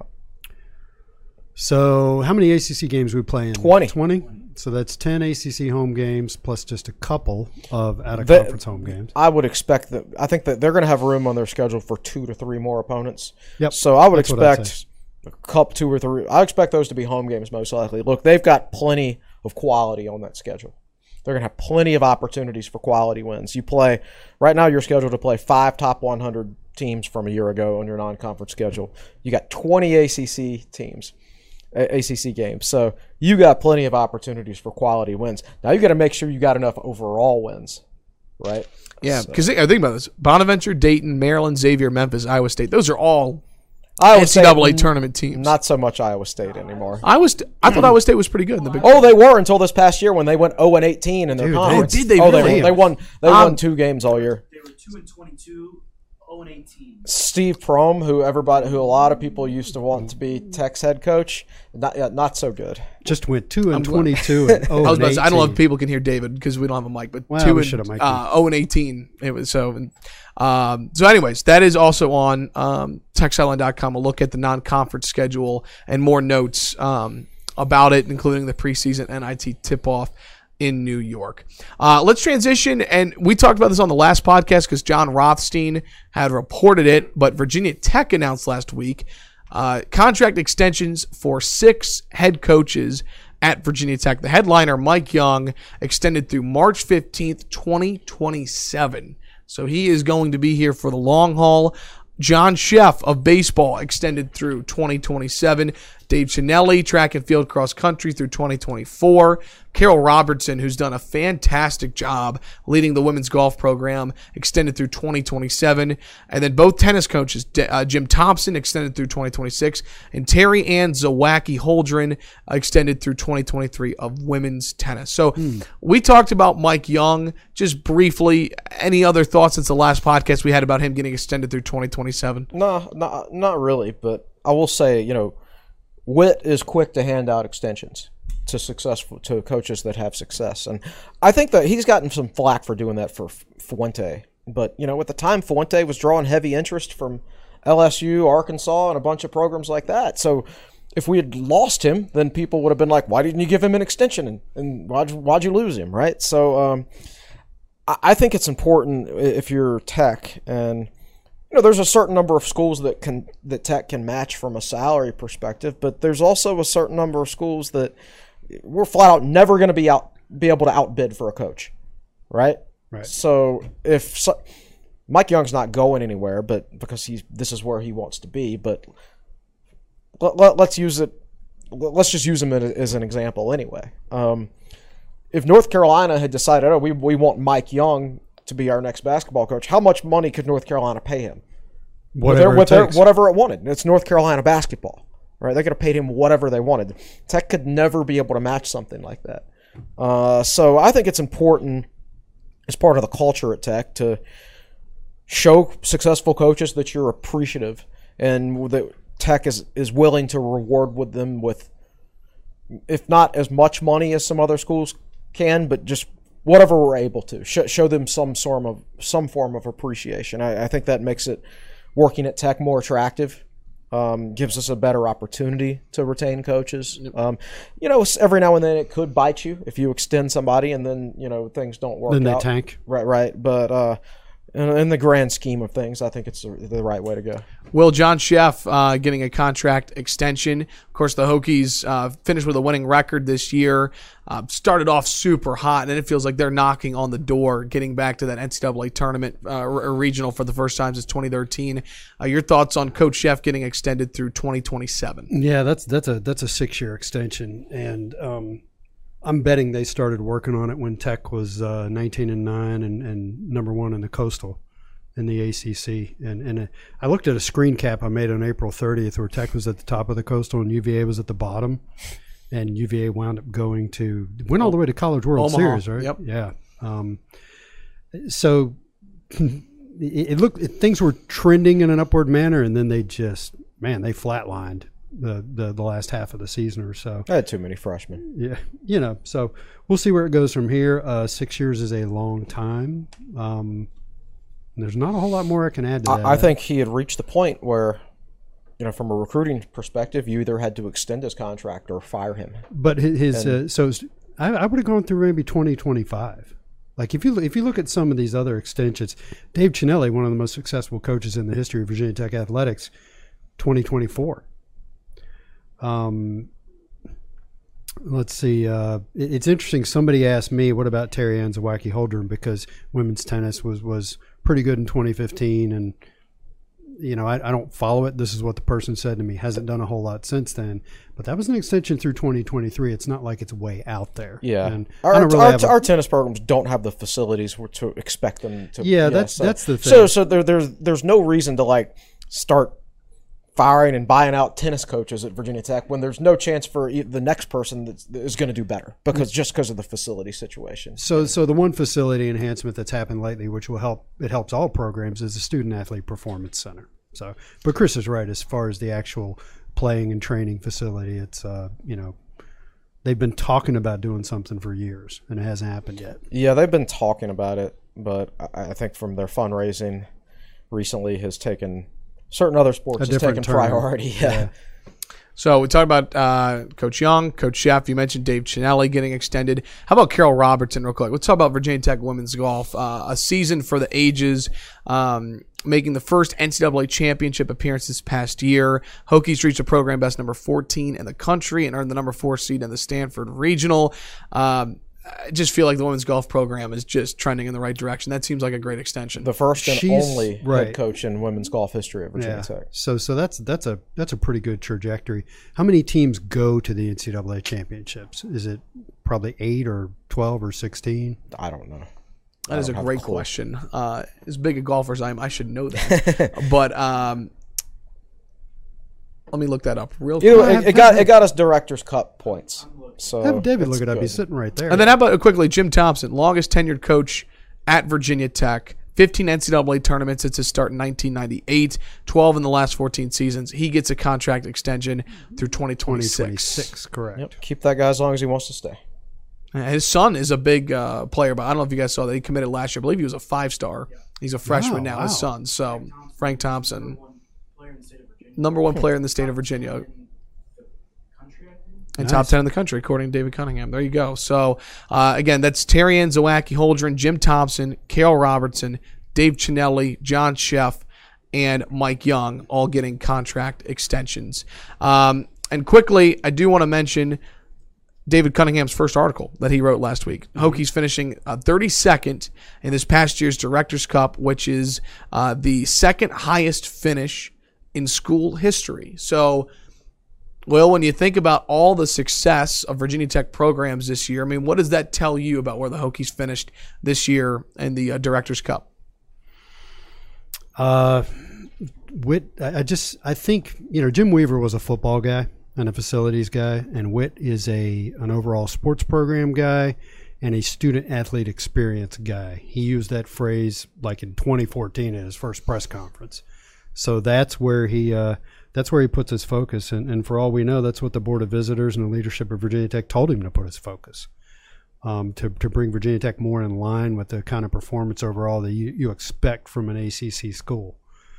So how many A C C games we play in? twenty. twenty? So that's ten A C C home games plus just a couple of out of The- conference home games. I would expect that. I think that they're going to have room on their schedule for two to three more opponents. Yep. So I would That's what I'd expect a cup two or three. I expect those to be home games most likely. Look, they've got plenty of quality on that schedule. They're going to have plenty of opportunities for quality wins. You play right now. You're scheduled to play five top one hundred teams from a year ago on your non-conference schedule. You got twenty A C C teams, A C C games. So you got plenty of opportunities for quality wins. Now you got to make sure you got enough overall wins, right? Yeah, because so. think about this: Bonaventure, Dayton, Maryland, Xavier, Memphis, Iowa State. Those are all Iowa N C double A State, tournament teams. Not so much Iowa State anymore. Iowa St- I thought Iowa State was pretty good in the Big Oh, they were until this past year when they went oh and eighteen in their Dude, conference. Oh, did they oh, really? They, they won. They um, won two games all year. They were two and twenty-two. oh and eighteen. Steve Prohm, who everybody, who a lot of people used to want to be Tech's head coach, not yeah, not so good. Just went two and twenty-two. And oh, I was about to say, I don't know if eighteen. people can hear David because we don't have a mic, but well, two we and uh, oh and eighteen. It was so. And, um, so, anyways, that is also on um, tech sideline dot com. A look at the non-conference schedule and more notes um, about it, including the preseason N I T tip-off in New York. Uh, let's transition, and we talked about this on the last podcast because John Rothstein had reported it, but Virginia Tech announced last week uh, contract extensions for six head coaches at Virginia Tech. The headliner, Mike Young, extended through March fifteenth, twenty twenty-seven. So he is going to be here for the long haul. John Sheff of baseball extended through twenty twenty-seven. Dave Chinelli, track and field cross country through twenty twenty-four. Carol Robertson, who's done a fantastic job leading the women's golf program, extended through twenty twenty-seven. And then both tennis coaches, uh, Jim Thompson extended through twenty twenty-six, and Terry Ann Zawacki Holdren extended through twenty twenty-three of women's tennis. So mm. we talked about Mike Young just briefly. Any other thoughts since the last podcast we had about him getting extended through twenty twenty-seven? No, not, not really, but I will say, you know, Witt is quick to hand out extensions to successful to coaches that have success, and I think that he's gotten some flack for doing that for Fuente. But you know, at the time, Fuente was drawing heavy interest from L S U, Arkansas, and a bunch of programs like that. So if we had lost him, then people would have been like, "Why didn't you give him an extension? And, and why'd why'd you lose him?" Right? So um, I, I think it's important if you're Tech and. You know, there's a certain number of schools that can that Tech can match from a salary perspective, but there's also a certain number of schools that we're flat out never going to be out be able to outbid for a coach, right? Right. So if so, Mike Young's not going anywhere, but because he's this is where he wants to be, but let, let, let's use it. Let's just use him as an example anyway. Um, if North Carolina had decided, oh, we we want Mike Young to be our next basketball coach, how much money could North Carolina pay him? Whatever with it their, takes. Whatever it wanted. It's North Carolina basketball, right? They could have paid him whatever they wanted. Tech could never be able to match something like that. Uh, so I think it's important as part of the culture at Tech to show successful coaches that you're appreciative and that Tech is, is willing to reward with them with, if not as much money as some other schools can, but just whatever we're able to show, show them some form of some form of appreciation. I, I think that makes it working at Tech more attractive. Um, gives us a better opportunity to retain coaches. Yep. Um, you know, every now and then it could bite you if you extend somebody and then you know things don't work. Then they out. tank. Right, right. But uh, in, in the grand scheme of things, I think it's the, the right way to go. Will John Sheff uh, getting a contract extension. Of course, the Hokies uh, finished with a winning record this year. Uh, started off super hot, and it feels like they're knocking on the door, getting back to that N C double A tournament uh, or regional for the first time since twenty thirteen. Uh, your thoughts on Coach Sheff getting extended through twenty twenty-seven? Yeah, that's that's a that's a six-year extension, and um, I'm betting they started working on it when Tech was uh, nineteen and nine and, and number one in the Coastal in the A C C. And and uh, I looked at a screen cap I made on April thirtieth where Tech was at the top of the Coastal and U V A was at the bottom. And U V A wound up going to went all the way to College World Omaha. Series, right? Yep. Yeah. Um, so it, it looked it, things were trending in an upward manner, and then they just man they flatlined the, the the last half of the season or so. I had too many freshmen. Yeah, you know. So we'll see where it goes from here. Uh, six years is a long time. Um, there's not a whole lot more I can add to that. I, I think he had reached the point where. You know, from a recruiting perspective, you either had to extend his contract or fire him. But his, his and, uh, so I, I would have gone through maybe twenty twenty-five. Like if you if you look at some of these other extensions, Dave Chinelli, one of the most successful coaches in the history of Virginia Tech athletics, twenty twenty-four. Um, let's see. Uh, it, it's interesting. Somebody asked me, "What about Terry Ann Zawacki Holdren?" Because women's tennis was was pretty good in twenty fifteen and. you know, I, I don't follow it. This is what the person said to me. Hasn't done a whole lot since then. But that was an extension through twenty twenty-three. It's not like it's way out there. Yeah. And our, I don't really our, have a- our tennis programs don't have the facilities where to expect them to. Yeah, that's- so, that's the So, thing. so there, there's there's no reason to like start firing and buying out tennis coaches at Virginia Tech when there's no chance for e- the next person that's, that is going to do better because just because of the facility situation. So, so the one facility enhancement that's happened lately, which will help, it helps all programs, is the Student Athlete Performance Center. So, but Chris is right as far as the actual playing and training facility. It's, uh, you know, they've been talking about doing something for years, and it hasn't happened yet. Yeah, they've been talking about it, but I, I think from their fundraising recently has taken certain other sports A has different taken turn. priority. Yeah. Yeah. So we talked about uh, Coach Young, Coach Sheff. You mentioned Dave Chinelli getting extended. How about Carol Robertson real quick? Let's talk about Virginia Tech women's golf. Uh, a season for the ages, um, making the first N C double A championship appearance this past year. Hokies reached a program best number fourteen in the country and earned the number four seed in the Stanford Regional. Um, I just feel like the women's golf program is just trending in the right direction. That seems like a great extension. The first and She's- only head right. coach in women's golf history at Virginia Yeah. Tech. So, so that's that's a that's a pretty good trajectory. How many teams go to the N C double A championships? Is it probably eight or twelve or sixteen? I don't know. That is a don't have a great clue. question. Uh, as big a golfer as I am, I should know that. but um, let me look that up real You know, quick. it, it got it got us Directors Cup points. So Have David it's look it up. good. He's sitting right there. And then how about uh, quickly, Jim Thompson, longest tenured coach at Virginia Tech, fifteen N C double A tournaments since his start in nineteen ninety-eight, twelve in the last fourteen seasons. He gets a contract extension through twenty twenty-six. twenty twenty-six, correct. Yep, keep that guy as long as he wants to stay. His son is a big uh, player, but I don't know if you guys saw that he committed last year. I believe he was a five-star. He's a freshman Oh, now, wow. his son. So Frank Thompson, One player in the state of Virginia. number one player in the state of Virginia. In the country, I think. And Nice. top ten in the country, according to David Cunningham. There you go. So, uh, again, that's Terry Ann Zawacki Holdren, Jim Thompson, Carol Robertson, Dave Chinelli, John Sheff, and Mike Young, all getting contract extensions. Um, and quickly, I do want to mention David Cunningham's first article that he wrote last week. Hokies finishing uh, thirty-second in this past year's Directors Cup, which is uh, the second highest finish in school history. So, well, when you think about all the success of Virginia Tech programs this year, I mean, what does that tell you about where the Hokies finished this year in the uh, Directors Cup? Uh, Witt, I I just I think you know Jim Weaver was a football guy and a facilities guy, and Witt is a an overall sports program guy and a student athlete experience guy. He used that phrase like in twenty fourteen at his first press conference. So that's where he uh, that's where he puts his focus, and, and for all we know, that's what the Board of Visitors and the leadership of Virginia Tech told him to put his focus. Um, to, to bring Virginia Tech more in line with the kind of performance overall that you, you expect from an A C C school.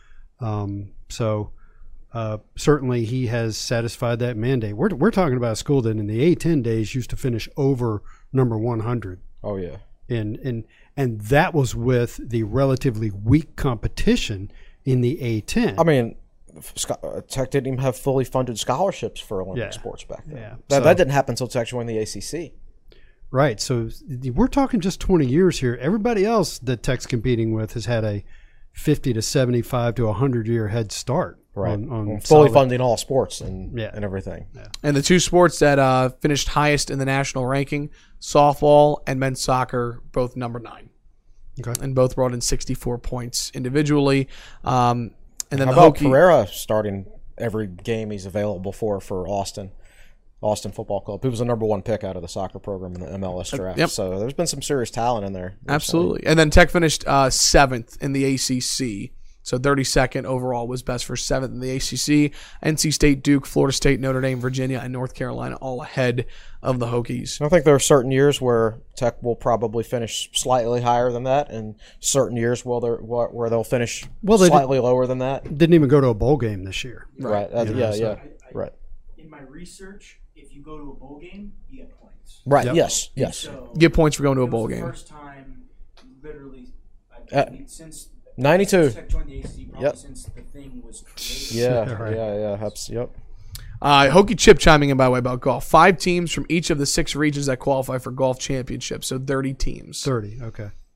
Um, so uh, certainly he has satisfied that mandate. We're, we're talking about a school that in the A ten days used to finish over number one hundred. Oh yeah. And, and, and that was with the relatively weak competition in the A ten. I mean, Sc- uh, Tech didn't even have fully funded scholarships for Olympic Yeah. sports back then. Yeah. That, So- that didn't happen until Tech joined the A C C. Right. So we're talking just twenty years here. Everybody else that Tech's competing with has had a fifty to seventy-five to one hundred year head start. Right. On, on Well, fully solid- funding all sports and Yeah. and everything. And the two sports that uh, finished highest in the national ranking, softball and men's soccer, both number nine. Okay. And both brought in sixty-four points individually. Um, and then How the about Hokie, Pereira starting every game he's available for for Austin? Austin Football Club. He was the number one pick out of the soccer program in the M L S draft. Yep. So there's been some serious talent in there. recently. Absolutely. And then Tech finished uh, seventh in the A C C. So thirty-second overall was best for seventh in the A C C. N C State, Duke, Florida State, Notre Dame, Virginia, and North Carolina all ahead of the Hokies. I think there are certain years where Tech will probably finish slightly higher than that, and certain years where they're where they'll finish Well, they slightly lower than that. Didn't even go to a bowl game this year. Right. Uh, You know, yeah. so- Yeah. I, I, Right. In my research, if you go to a bowl game, you get points. Right. Yep. Yes. Yes. So Get points for going to a it was bowl the game. First time, literally, I, Uh, I mean, since ninety-two. Tech joined the A C C, probably Yep. since the thing was created. Yeah. Right. Yeah. Yeah. Abs- Yep. Uh, Hokie Chip chiming in, by the way, about golf. Five teams from each of the six regions that qualify for golf championships, so thirty teams. thirty. Okay.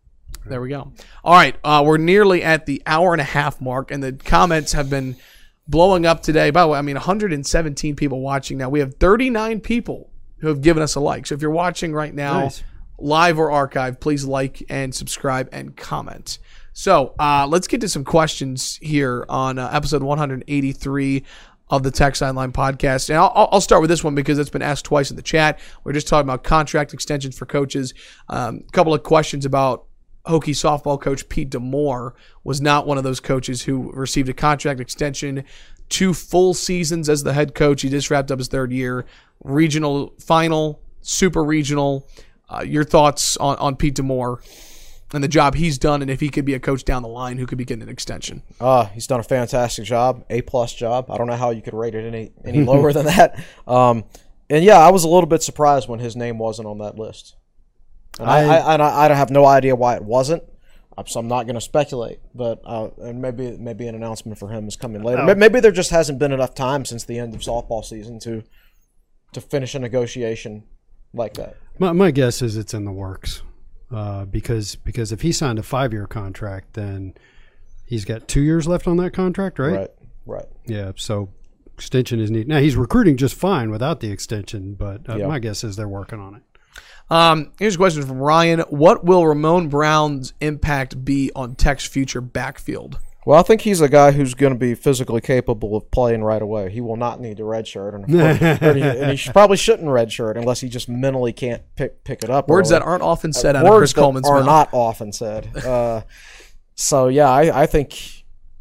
There we go. All right, uh, we're nearly at the hour and a half mark, and the comments have been blowing up today. By the way, I mean one hundred seventeen people watching now. We have thirty-nine people who have given us a like. So if you're watching right now, Nice. live or archive, please like and subscribe and comment. So uh, let's get to some questions here on uh, episode one eighty-three of the Tech Sideline Podcast. And I'll, I'll start with this one because it's been asked twice in the chat. We're just talking about contract extensions for coaches. Um, a couple of questions about Hokie softball coach Pete DeMoore was not one of those coaches who received a contract extension, two full seasons as the head coach. He just wrapped up his third year, regional final, super regional. Uh, your thoughts on, on Pete DeMoore and the job he's done, and if he could be a coach down the line who could be getting an extension? Uh, he's done a fantastic job, A-plus job. I don't know how you could rate it any any lower than that. Um, and, yeah, I was a little bit surprised when his name wasn't on that list. And I, I, I, I have no idea why it wasn't, so I'm not going to speculate. But uh, and maybe maybe an announcement for him is coming later. Oh. Maybe there just hasn't been enough time since the end of softball season to to finish a negotiation like that. My, my guess is it's in the works uh, because because if he signed a five-year contract, then he's got two years left on that contract, right? Right, right. Yeah, so extension is needed. Now, he's recruiting just fine without the extension, but uh, Yeah. my guess is they're working on it. Um, here's a question from Ryan. What will Ramon Brown's impact be on Tech's future backfield? Well, I think he's a guy who's going to be physically capable of playing right away. He will not need a red shirt, and, of course, or he, and he sh- probably shouldn't red shirt unless he just mentally can't pick pick it up. Words early. that aren't often said Uh, out of words Chris that Coleman's are mouth. not often said. Uh, so yeah, I, I think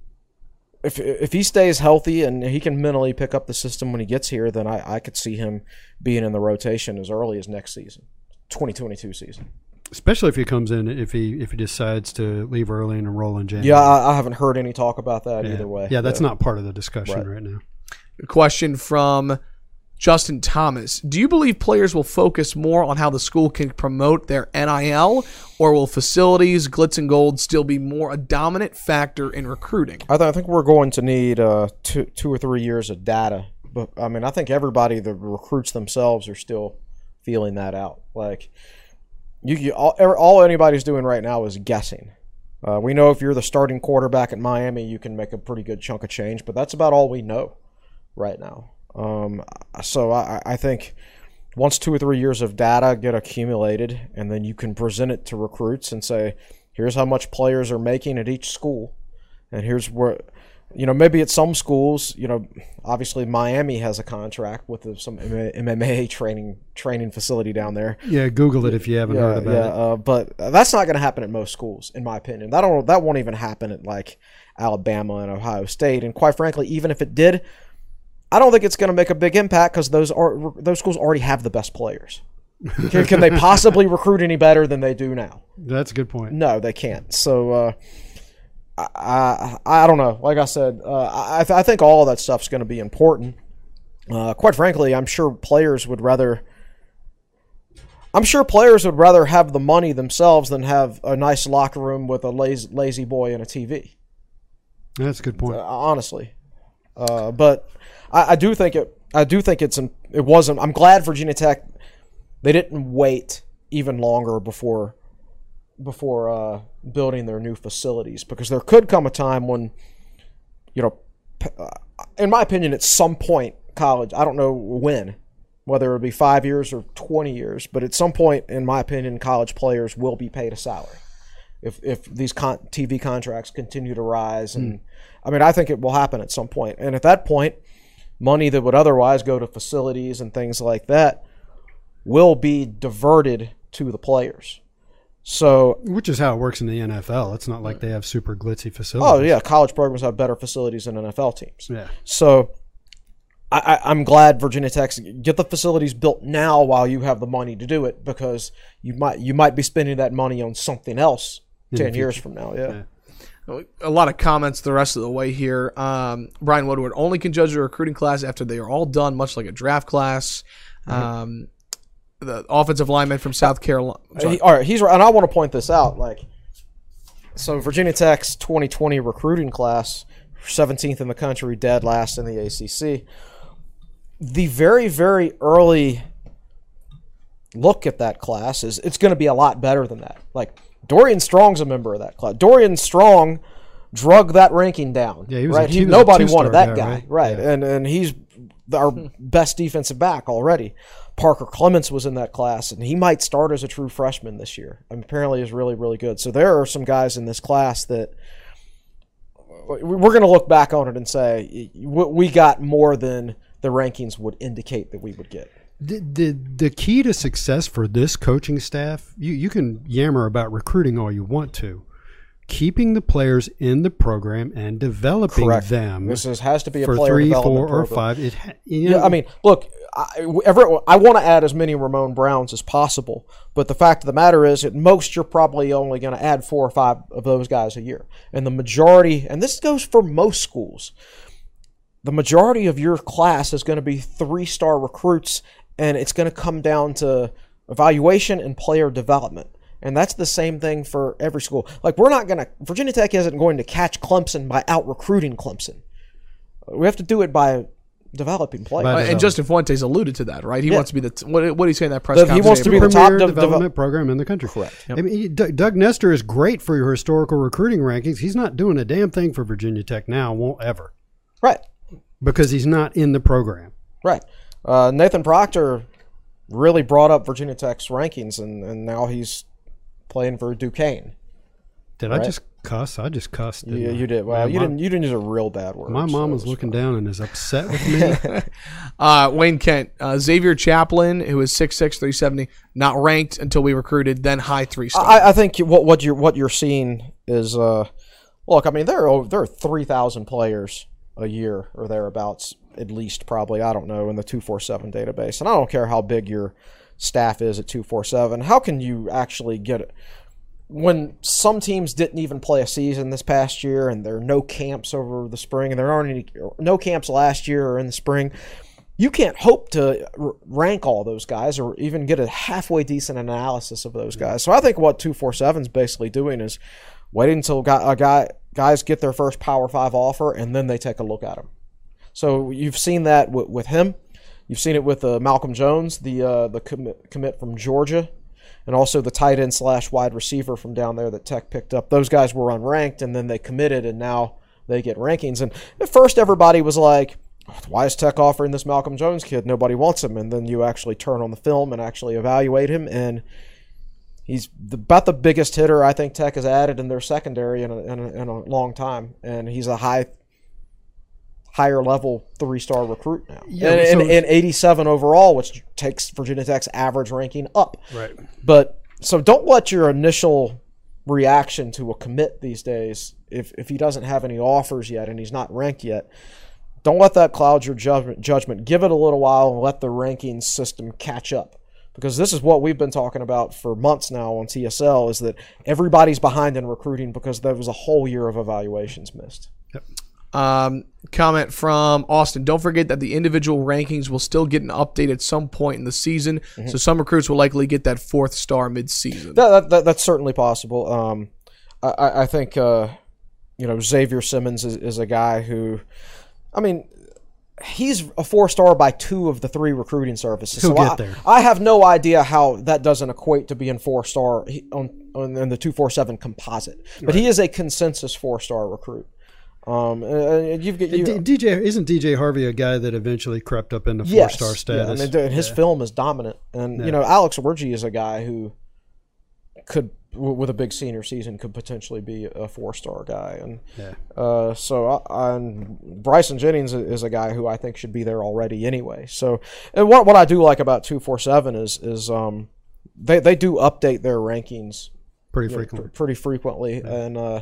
if if he stays healthy and he can mentally pick up the system when he gets here, then I, I could see him being in the rotation as early as next season, twenty twenty-two season. Especially if he comes in, if he if he decides to leave early and enroll in January. Yeah, I, I haven't heard any talk about that yeah. either way. Yeah, that's Yeah. not part of the discussion Right. right now. A question from Justin Thomas. Do you believe players will focus more on how the school can promote their N I L, or will facilities, glitz and gold, still be more a dominant factor in recruiting? I, th- I think we're going to need uh, two, two or three years of data. But I mean, I think everybody, the recruits themselves, are still feeling that out. Like, you, you all, all anybody's doing right now is guessing. Uh, we know if you're the starting quarterback at Miami, you can make a pretty good chunk of change, but that's about all we know right now. Um, so I, I think once two or three years of data get accumulated, and then you can present it to recruits and say, here's how much players are making at each school, and here's where, you know, maybe at some schools, you know, obviously Miami has a contract with the, some M M A training training facility down there. Yeah, Google it if you haven't Yeah, heard about yeah, it. uh, but that's not going to happen at most schools, in my opinion. That don't that won't even happen at like Alabama and Ohio State. And quite frankly, even if it did, I don't think it's going to make a big impact because those are those schools already have the best players. Can, can they possibly recruit any better than they do now? That's a good point. No, they can't. So uh, I, I I don't know. Like I said, uh, I th- I think all of that stuff's going to be important. Uh, quite frankly, I'm sure players would rather. I'm sure players would rather have the money themselves than have a nice locker room with a lazy, lazy boy and a T V. That's a good point. Uh, honestly, uh, but I, I do think it. I do think it's. An, it wasn't. I'm glad Virginia Tech. They didn't wait even longer before. Before uh, building their new facilities, because there could come a time when, you know, in my opinion, at some point, college. I don't know when, whether it be five years or twenty years, but at some point, in my opinion, college players will be paid a salary. If if these con- T V contracts continue to rise, and mm. I mean, I think it will happen at some point. And at that point, money that would otherwise go to facilities and things like that will be diverted to the players. So, which is how it works in the N F L. It's not like they have super glitzy facilities. Oh yeah, college programs have better facilities than N F L teams. Yeah. So, I, I, I'm glad Virginia Tech's get the facilities built now while you have the money to do it, because you might you might be spending that money on something else In ten years from now. Yeah. Yeah. A lot of comments the rest of the way here. Um, Brian Woodward only can judge a recruiting class after they are all done, much like a draft class. Mm-hmm. Um, the offensive lineman from South Carolina. He, all right, he's and I want to point this out. Like, so Virginia Tech's twenty twenty recruiting class, seventeenth in the country, dead last in the A C C. The very, very early look at that class is it's going to be a lot better than that. Like, Dorian Strong's a member of that class. Dorian Strong drug that ranking down. Yeah, he was right. A, he, he was a nobody two-star wanted that guy, guy, right? right? Yeah. And and he's our best defensive back already. Parker Clements was in that class, and he might start as a true freshman this year. And apparently, is really really good. So there are some guys in this class that we're going to look back on it and say we got more than the rankings would indicate that we would get. The, the the key to success for this coaching staff, you, you can yammer about recruiting all you want to. Keeping the players in the program and developing Correct. them This is, has to be a for player three, development four, or program. five. It ha, you know, Yeah, I mean, look, I, every, I want to add as many Ramon Browns as possible, but the fact of the matter is, at most, you're probably only going to add four or five of those guys a year. And the majority, and this goes for most schools, the majority of your class is going to be three-star recruits, and it's going to come down to evaluation and player development. And that's the same thing for every school. Like, we're not going to, Virginia Tech isn't going to catch Clemson by out-recruiting Clemson. We have to do it by developing players. By Uh, and Justin Fuentes alluded to that, right? He Yeah. wants to be the t- what, what did he say in that press The- he conference? wants to be April? the top premier de- development devel- program in the country. Correct. I mean, Doug, Doug Nestor is great for your historical recruiting rankings. He's not doing a damn thing for Virginia Tech now, won't ever, Right. because he's not in the program. Right. Uh, Nathan Proctor really brought up Virginia Tech's rankings, and, and now he's playing for Duquesne. Did Right. I just cuss? I just cussed. didn't You, I? you did. Well, Man, you my, didn't. You didn't use a real bad word. My so mom it was looking fine. down and is upset with me. Uh, Wayne Kent, uh, Xavier Chaplin, who is six six, three seventy, not ranked until we recruited, then high three star. I, I think what what you're what you're seeing is uh, look. I mean, there are there are three thousand players a year or thereabouts, at least probably. I don't know in the two forty-seven database, and I don't care how big your staff is at two forty-seven. How can you actually get it? When some teams didn't even play a season this past year, and there are no camps over the spring, and there aren't any no camps last year or in the spring, you can't hope to r- rank all those guys or even get a halfway decent analysis of those guys. So I think what two forty-seven is basically doing is waiting until guy, a guy guys get their first Power Five offer, and then they take a look at them. So you've seen that w- with him. You've seen it with uh, Malcolm Jones, the uh, the commit, commit from Georgia, and also the tight end slash wide receiver from down there that Tech picked up. Those guys were unranked, and then they committed, and now they get rankings. And at first, everybody was like, why is Tech offering this Malcolm Jones kid? Nobody wants him. And then you actually turn on the film and actually evaluate him, and he's the, about the biggest hitter I think Tech has added in their secondary in a, in a, in a long time. And he's a high higher level three-star recruit now. Yeah, and, so- and, and eighty-seven overall, which takes Virginia Tech's average ranking up. Right. But so don't let your initial reaction to a commit these days, if if he doesn't have any offers yet and he's not ranked yet, don't let that cloud your judgment. Judgment. Give it a little while and let the ranking system catch up. Because this is what we've been talking about for months now on T S L, is that everybody's behind in recruiting because there was a whole year of evaluations missed. Yep. Um, comment from Austin. Don't forget that the individual rankings will still get an update at some point in the season. Mm-hmm. So some recruits will likely get that fourth star mid-season. That, that, that, that's certainly possible. Um, I, I think uh, you know Xavier Simmons is, is a guy who, I mean, he's a four star by two of the three recruiting services. He'll so get I, there. I have no idea how that doesn't equate to being four star on on in the two four seven composite. But he is a consensus four star recruit. Um, and you've got you. D- DJ isn't D J Harvey a guy that eventually crept up into four Yes, star yeah, status? and it- his film is dominant, and Yeah. you know Alex Orji is a guy who could, w- with a big senior season, could potentially be a four-star guy, and Yeah. uh, so I, and Bryson Jennings is a guy who I think should be there already anyway. So, and what what I do like about two forty-seven is is um they they do update their rankings Pretty you know, frequently. pr- pretty frequently, and uh,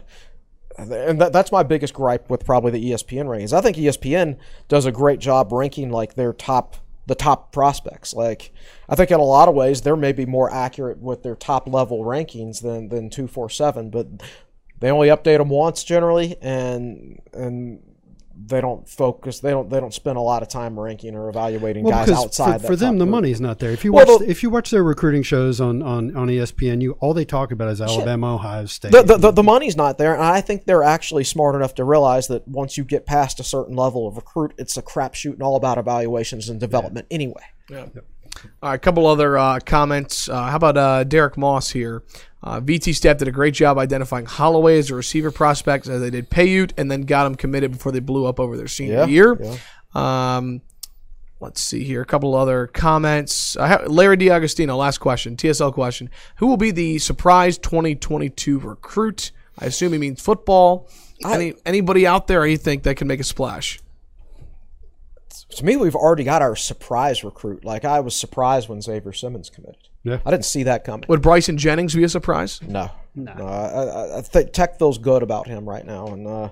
and that, that's my biggest gripe with probably the E S P N rankings. I think E S P N does a great job ranking like their top the top prospects. Like I think in a lot of ways they're maybe more accurate with their top level rankings than than two forty-seven, but they only update them once generally, and and they don't focus. They don't they don't spend a lot of time ranking or evaluating Well, guys because outside. for, that for them top the group. money's not there. If you Well, watch the- if you watch their recruiting shows on, on, on E S P N, you all they talk about is Alabama, Ohio State. The, the, the, the money's not there, and I think they're actually smart enough to realize that once you get past a certain level of recruit, it's a crapshoot and all about evaluations and development anyway. Yeah. All right, a couple other uh, comments. Uh, how about uh, Derek Moss here? Uh, V T staff did a great job identifying Holloway as a receiver prospect as they did Payute and then got him committed before they blew up over their senior Yeah, year. yeah. Um, let's see here. A couple other comments. I have, Larry DiAgostino, last question, T S L question. Who will be the surprise twenty twenty-two recruit? I assume he means football. I- Any Anybody out there you think that can make a splash? To me, we've already got our surprise recruit. Like, I was surprised when Xavier Simmons committed. Yeah. I didn't see that coming. Would Bryson Jennings be a surprise? No. No. I, I, I think Tech feels good about him right now. And uh,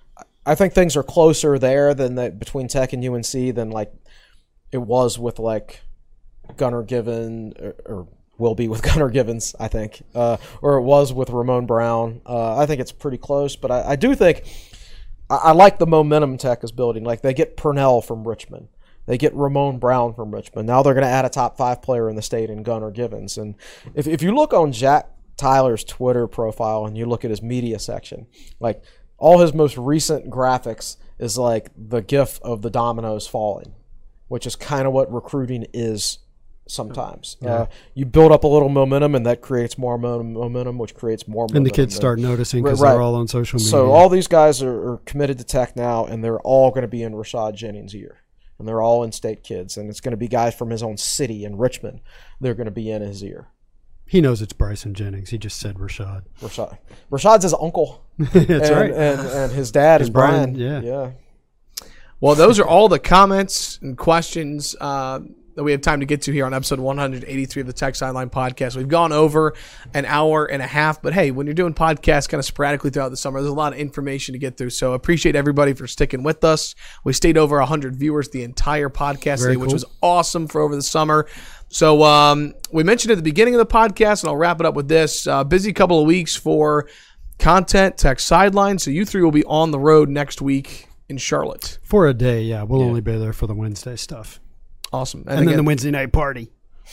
I think things are closer there than the, between Tech and U N C than, like, it was with, like, Gunnar Given or, or will be with Gunnar Givens, I think, uh, or it was with Ramon Brown. Uh, I think it's pretty close, but I, I do think I, I like the momentum Tech is building. Like, they get Purnell from Richmond. They get Ramon Brown from Richmond. Now they're going to add a top five player in the state in Gunnar Givens. And if, if you look on Jack Tyler's Twitter profile and you look at his media section, like, all his most recent graphics is like the gif of the dominoes falling, which is kind of what recruiting is sometimes. Yeah. Uh, you build up a little momentum, and that creates more mo- momentum, which creates more momentum. And the kids start noticing because Right. they're all on social media. So all these guys are, are committed to Tech now, and they're all going to be in Rashad Jennings' ear. And they're all in-state kids, and it's going to be guys from his own city in Richmond. They're going to be in his ear. He knows it's Bryson Jennings. He just said Rashad. Rashad, Rashad's his uncle. That's and, right. And, and his dad is And Brian, Brian. yeah. Yeah. Well, those are all the comments and questions uh, that we have time to get to here on episode one eighty-three of the Tech Sideline Podcast. We've gone over an hour and a half, but hey, when you're doing podcasts kind of sporadically throughout the summer, there's a lot of information to get through. So appreciate everybody for sticking with us. We stayed over one hundred viewers the entire podcast Very day, which cool. was awesome for over the summer. So um, we mentioned at the beginning of the podcast, and I'll wrap it up with this. Uh, busy couple of weeks for content, Tech Sideline. So you three will be on the road next week in Charlotte. For a day, yeah. We'll only be there for the Wednesday stuff. Awesome. And, then again, the Wednesday night party.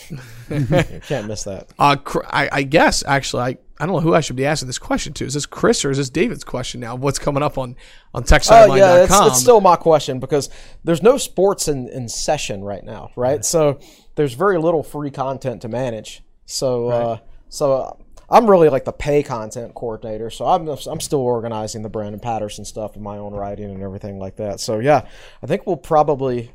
You can't miss that. Uh, Cr- I, I guess, actually, I, I don't know who I should be asking this question to. Is this Chris or is this David's question now? What's coming up on, on tech Oh, sideline yeah, dot it's, com? it's still my question because there's no sports in, in session right now, right? So there's very little free content to manage. So, uh, so uh, I'm really like the pay content coordinator. So I'm I'm still organizing the Brandon Patterson stuff in my own writing and everything like that. So yeah, I think we'll probably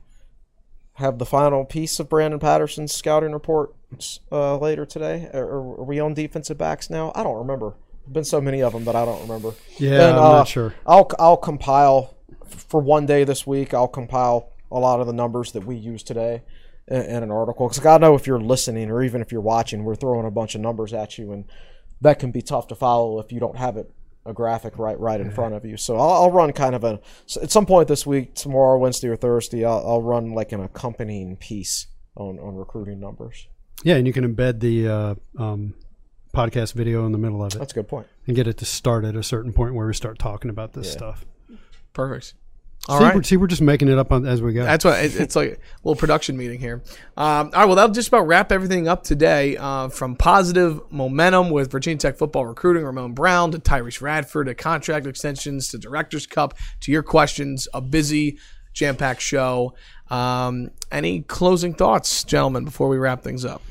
have the final piece of Brandon Patterson's scouting report uh, later today. Are, are we on defensive backs now? I don't remember. There's been so many of them that I don't remember. Yeah, And, I'm uh, not sure. I'll I'll compile for one day this week. I'll compile a lot of the numbers that we used today in, in an article because I know if you're listening or even if you're watching, we're throwing a bunch of numbers at you, and that can be tough to follow if you don't have it a graphic right right in front of you. So I'll, I'll run kind of a so at some point this week, tomorrow, Wednesday or Thursday, I'll, I'll run like an accompanying piece on on recruiting numbers. Yeah, and you can embed the uh, um, podcast video in the middle of it That's a good point. and get it to start at a certain point where we start talking about this Yeah. stuff. Perfect. All see, right. we're, see, we're just making it up on, as we go. That's what it, it's like a little production meeting here. Um, all right, well, that'll just about wrap everything up today. Uh, from positive momentum with Virginia Tech football recruiting, Ramon Brown to Tyrese Radford to contract extensions to Directors Cup to your questions. A busy, jam-packed show. Um, any closing thoughts, gentlemen, before we wrap things up?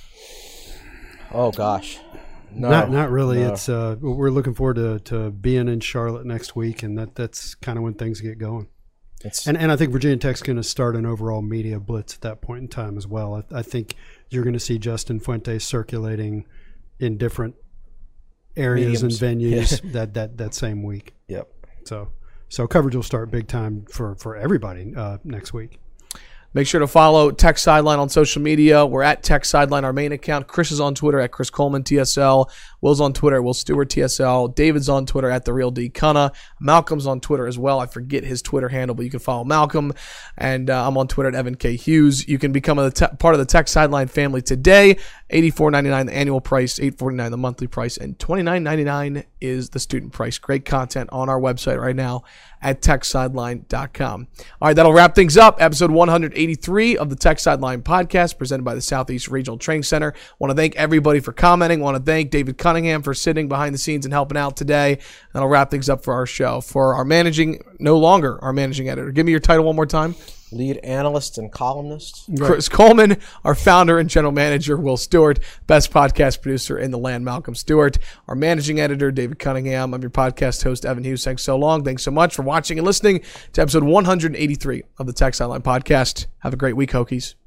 Oh gosh, no, not not really. no. It's uh, we're looking forward to, to being in Charlotte next week, and that that's kind of when things get going. It's And and I think Virginia Tech's going to start an overall media blitz at that point in time as well. I, I think you're going to see Justin Fuentes circulating in different areas Mediums. and venues that, that that same week. yep. So so coverage will start big time for for everybody uh, next week. Make sure to follow Tech Sideline on social media. We're at Tech Sideline, our main account. Chris is on Twitter at Chris Coleman T S L. Will's on Twitter at Will Stewart T S L. David's on Twitter at The Real D Cunna. Malcolm's on Twitter as well. I forget his Twitter handle, but you can follow Malcolm. And uh, I'm on Twitter at Evan K. Hughes. You can become a te- part of the Tech Sideline family today. eighty-four ninety-nine the annual price, eight forty-nine the monthly price, and twenty-nine ninety-nine is the student price. Great content on our website right now at tech sideline dot com. All right, that'll wrap things up. Episode one eighty-three of the Tech Sideline Podcast presented by the Southeast Regional Training Center. Want to thank everybody for commenting. Want to thank David Cunningham Cunningham for sitting behind the scenes and helping out today. That'll wrap things up for our show. For our managing, no longer our managing editor. Give me your title one more time. Lead analyst and columnist. Chris Coleman, our founder and general manager, Will Stewart, best podcast producer in the land, Malcolm Stewart, our managing editor, David Cunningham. I'm your podcast host, Evan Hughes. Thanks so long. Thanks so much for watching and listening to episode one hundred eighty-three of the Tech Sideline Podcast. Have a great week, Hokies.